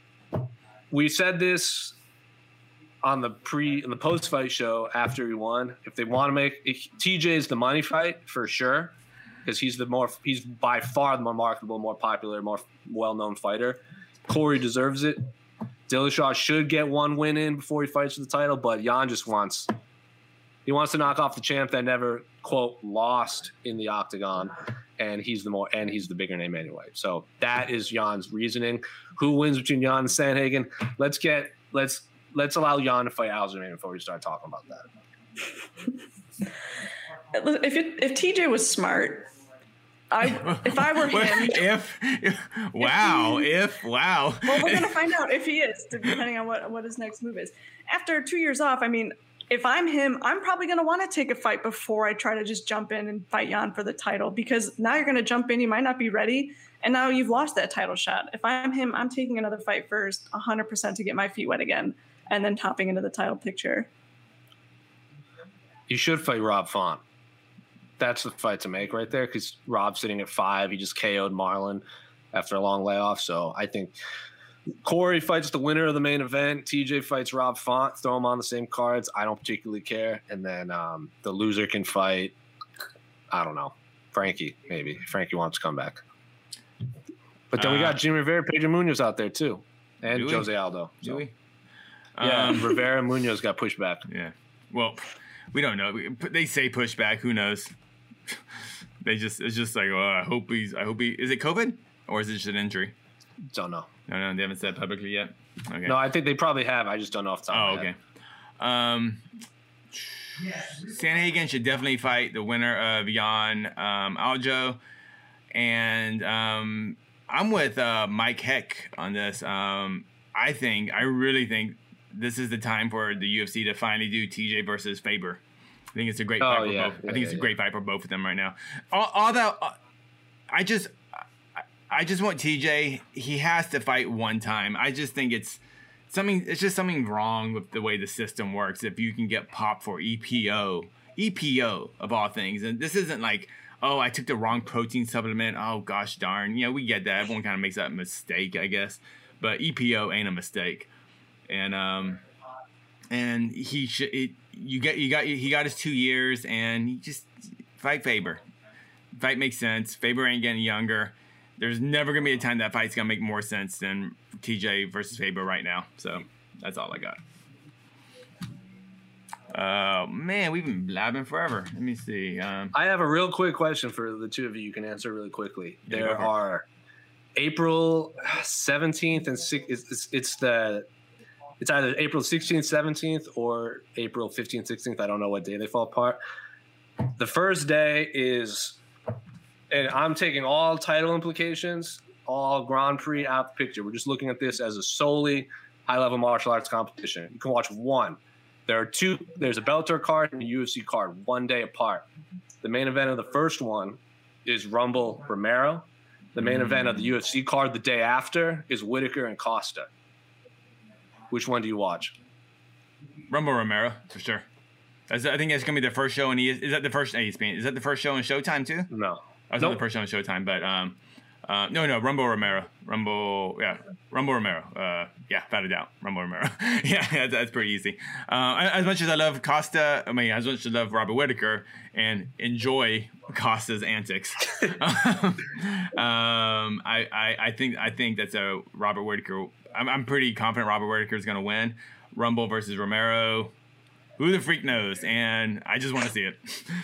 We said this on the pre in the post fight show after he won. If they want to make if, T J is the money fight for sure because he's the more he's by far the more marketable, more popular, more well known fighter. Corey deserves it. Dillashaw should get one win in before he fights for the title, but Jan just wants he wants to knock off the champ that never quote lost in the octagon, and he's the more and he's the bigger name anyway. So that is Jan's reasoning. Who wins between Jan and Sandhagen? Let's get let's. Let's allow Jan to fight Aljamain before we start talking about that. If it, if T J was smart, I if I were him, if, if wow, if, he, if wow. Well, we're gonna find out if he is, depending on what what his next move is. After two years off, I mean, if I'm him, I'm probably gonna want to take a fight before I try to just jump in and fight Jan for the title because now you're gonna jump in, you might not be ready, and now you've lost that title shot. If I'm him, I'm taking another fight first, one hundred percent to get my feet wet again. And then topping into the title picture. You should fight Rob Font. That's the fight to make right there because Rob's sitting at five. He just K O'd Marlon after a long layoff. So I think Corey fights the winner of the main event. T J fights Rob Font. Throw them on the same cards. I don't particularly care. And then um, the loser can fight, I don't know, Frankie maybe. Frankie wants to come back. But then uh, we got Jimmy Rivera, Pedro Munoz out there too. And Jose Aldo. Do so. we? Yeah, um, Rivera and Munoz got pushed back. Yeah. Well, we don't know. They say pushback. Who knows? They just it's just like, oh, I hope he's. I hope he is it COVID or is it just an injury? Don't know. No, no, they haven't said publicly yet. Okay. No, I think they probably have. I just don't know off the top Oh, of my okay. head. Um, Sandhagen should definitely fight the winner of Jan um, Aljo. And um, I'm with uh, Mike Heck on this. Um, I think, I really think this is the time for the U F C to finally do T J versus Faber. I think it's a great Oh, fight for yeah. both. Yeah, I think it's yeah, a great fight for both of them right now. All, all that, uh, I just, I, I just want T J. He has to fight one time. I just think it's something. It's just something wrong with the way the system works. If you can get popped for E P O, E P O of all things, and this isn't like, oh, I took the wrong protein supplement. Oh gosh darn, you know, we get that. Everyone kind of makes that mistake, I guess. But E P O ain't a mistake, and um, and he should. It, you get, you got, he got his two years, and he just fight Faber. Fight makes sense. Faber ain't getting younger. There's never gonna be a time that fight's gonna make more sense than T J versus Faber right now. So that's all I got. Uh, man, we've been blabbing forever. Let me see. Um, I have a real quick question for the two of you. You can answer really quickly. Yeah, There go for it. are April seventeenth and six. It's, it's, it's the it's either April sixteenth, seventeenth, or April fifteenth, sixteenth. I don't know what day they fall apart. The first day is, and I'm taking all title implications, all Grand Prix out the picture. We're just looking at this as a solely high-level martial arts competition. You can watch one. There are two. There's a Bellator card and a U F C card, one day apart. The main event of the first one is Rumble Romero. The main mm. event of the U F C card the day after is Whitaker and Costa. Which one do you watch? Rumble Romero for sure. That's, I think that's gonna be the first show in E S. Is that the first E S P N? Is that the first show in Showtime too? No, that's nope. not the first show in Showtime, but um, uh, no, no, Rumble Romero, Rumble, yeah, Rumble Romero, uh, yeah, without a doubt, Rumble Romero. yeah, that's, that's pretty easy. Uh, as much as I love Costa, I mean, as much as I love Robert Whitaker and enjoy Costa's antics, um, I, I, I think, I think that's a Robert Whitaker. I'm, I'm pretty confident Robert Whitaker is going to win. Rumble versus Romero. Who the freak knows? And I just want to see it.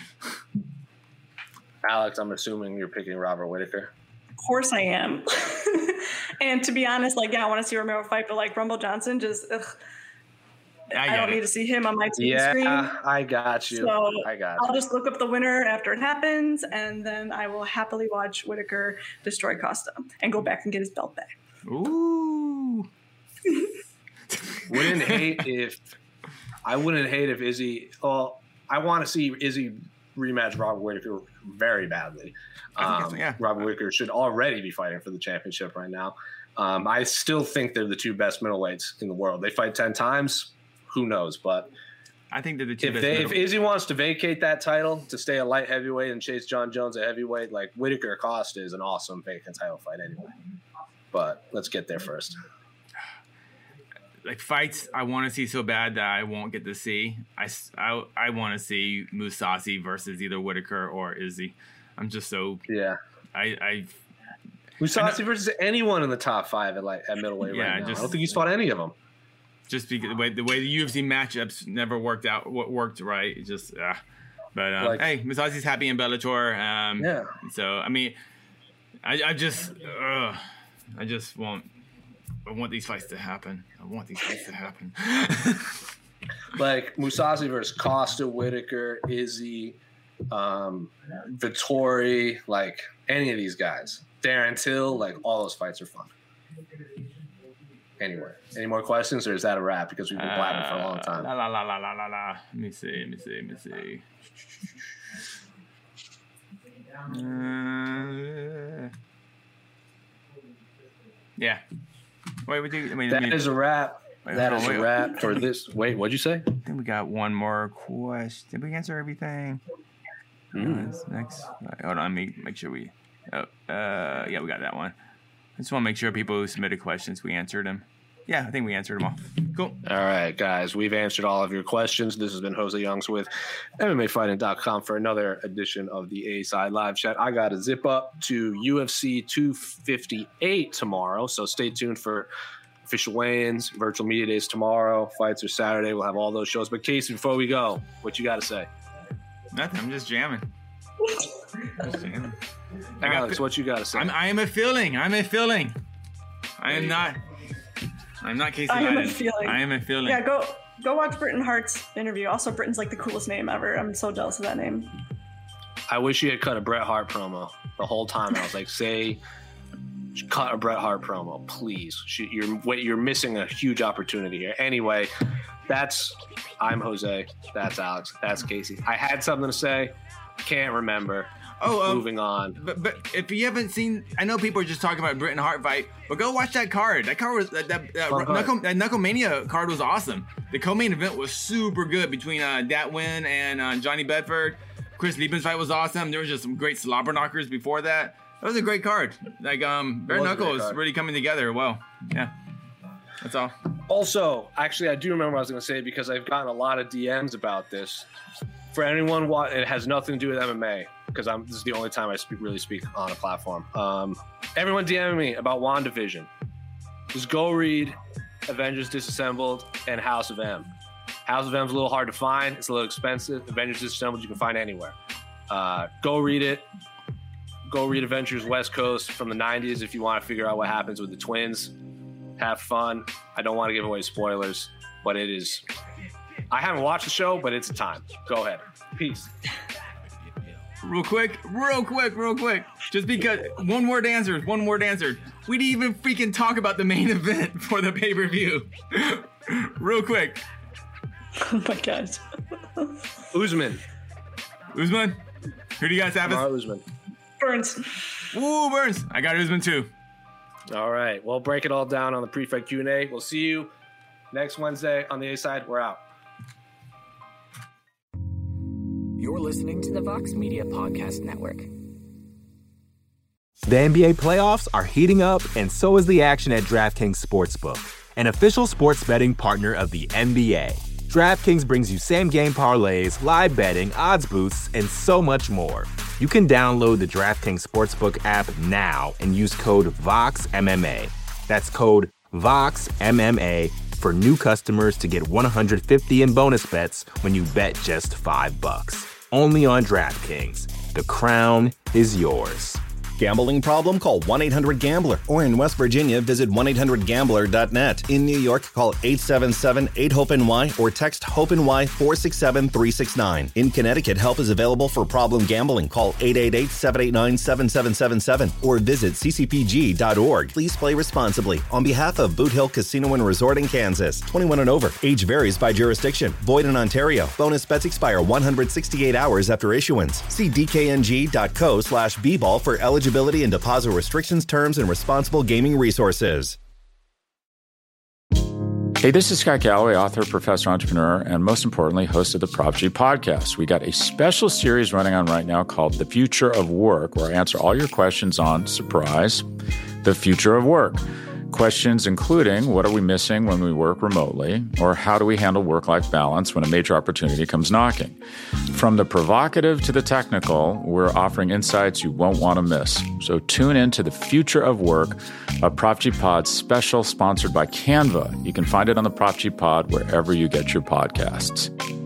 Alex, I'm assuming you're picking Robert Whitaker. Of course I am. And to be honest, like, yeah, I want to see Romero fight, but like Rumble Johnson, just ugh, I, I don't it. need to see him on my T V yeah, screen. Yeah, I got you. So I got I'll you. just look up the winner after it happens, and then I will happily watch Whitaker destroy Costa and go back and get his belt back. Ooh. Wouldn't hate if I wouldn't hate if Izzy. Well, I want to see Izzy rematch Robert Whitaker very badly. Um, yeah. Robert Whitaker should already be fighting for the championship right now. Um, I still think they're the two best middleweights in the world. They fight ten times. Who knows? But I think they're the two if best. They, if Izzy wants to vacate that title to stay a light heavyweight and chase John Jones at heavyweight, like Whitaker Costa is an awesome vacant title fight anyway. But let's get there first. Like fights I want to see so bad that I won't get to see. I, I, I want to see Mousasi versus either Whitaker or Izzy. I'm just so yeah. I I Mousasi versus anyone in the top five at like at middleweight yeah, right now. Just, I don't think he's fought any of them. Just because the way the way the U F C matchups never worked out, what worked right. It just uh, but um, like, hey, Mousasi's happy in Bellator. Um, yeah. So I mean, I I just uh, I just want. I want these fights to happen. I want these fights to happen. Like Mousasi versus Costa, Whitaker, Izzy, um, Vettori, like any of these guys. Darren Till, like all those fights are fun. Anyway, any more questions or is that a wrap? Because we've been blabbing uh, for a long time. La la la la la la la. Let me see. Let me see. Let me see. Uh, yeah. Wait, we do. I mean, that I mean, is a wrap. Wait, that is on, a wrap for this. Wait, what'd you say? I think we got one more question. Did we answer everything? Mm. Uh, next, right, hold on. Let me make sure we. Oh, uh, yeah, we got that one. I just want to make sure people who submitted questions, we answered them. Yeah, I think we answered them all. Cool. All right, guys. We've answered all of your questions. This has been Jose Youngs with M M A Fighting dot com for another edition of the A-Side Live Chat. I got to zip up to U F C two fifty-eight tomorrow, so stay tuned for official weigh-ins, virtual media days tomorrow. Fights are Saturday. We'll have all those shows. But, Casey, before we go, what you got to say? Nothing. I'm just jamming. Just jamming. Alex, what you got to say? I'm, I am a feeling. I'm a feeling. I am not. I'm not Casey I am a Biden. feeling. I am a feeling. Yeah, go go watch Britton Hart's interview. Also, Britton's like the coolest name ever. I'm so jealous of that name. I wish he had cut a Bret Hart promo the whole time. I was like, say, cut a Bret Hart promo, please. You're you're missing a huge opportunity here. Anyway, that's I'm Jose. That's Alex. That's Casey. I had something to say. Can't remember. Oh, um, moving on. But but if you haven't seen, I know people are just talking about Britton Hart fight, but go watch that card. That card was that that, that, Knuckle, that Knucklemania card was awesome. The co-main event was super good between uh, Datwin and uh, Johnny Bedford. Chris Liebman's fight was awesome. There was just some great slobber knockers before that. That was a great card. Like um, Bare Knuckle was really coming together well. Yeah, that's all. Also, actually, I do remember what I was going to say because I've gotten a lot of D Ms about this. For anyone, it has nothing to do with M M A because I'm. This is the only time I speak, really speak on a platform. Um, everyone DMing me about WandaVision. Just go read Avengers Disassembled and House of M. House of M is a little hard to find. It's a little expensive. Avengers Disassembled you can find anywhere. Uh, go read it. Go read Avengers West Coast from the nineties if you want to figure out what happens with the twins. Have fun. I don't want to give away spoilers, but it is. I haven't watched the show, but it's a time. Go ahead. Peace. Real quick, real quick, real quick. Just because one word answers, one word answered. We didn't even freaking talk about the main event for the pay-per-view. Real quick. Oh my God. Usman. Usman? Who do you guys have? Kamaru Usman. Burns. Ooh, Burns. I got Usman too. All right. Well, break it all down on the pre-fight Q and A. We'll see you next Wednesday on the A side. We're out. You're listening to the Vox Media Podcast Network. The N B A playoffs are heating up, and so is the action at DraftKings Sportsbook, an official sports betting partner of the N B A. DraftKings brings you same-game parlays, live betting, odds boosts, and so much more. You can download the DraftKings Sportsbook app now and use code VOXMMA. That's code VOXMMA for new customers to get one hundred fifty in bonus bets when you bet just five bucks. Only on DraftKings. The crown is yours. Gambling problem? Call one eight hundred gambler. Or in West Virginia, visit one eight hundred gambler dot net. In New York, call eight seven seven eight hope N Y or text HOPE-NY four six seven three six nine. In Connecticut, help is available for problem gambling. Call eight eight eight seven eight nine seven seven seven seven or visit c c p g dot org. Please play responsibly. On behalf of Boot Hill Casino and Resort in Kansas, twenty-one and over. Age varies by jurisdiction. Void in Ontario. Bonus bets expire one hundred sixty-eight hours after issuance. See d k n g dot co slash b ball for eligibility and deposit restrictions, terms, and responsible gaming resources. Hey, this is Scott Galloway, author, professor, entrepreneur, and most importantly, host of the Prop G podcast. We got a special series running on right now called The Future of Work, where I answer all your questions on, surprise, the future of work. Questions including, what are we missing when we work remotely? Or how do we handle work-life balance when a major opportunity comes knocking? From the provocative to the technical, we're offering insights you won't want to miss. So tune in to The Future of Work, a Prop G Pod special sponsored by Canva. You can find it on the Prop G Pod wherever you get your podcasts.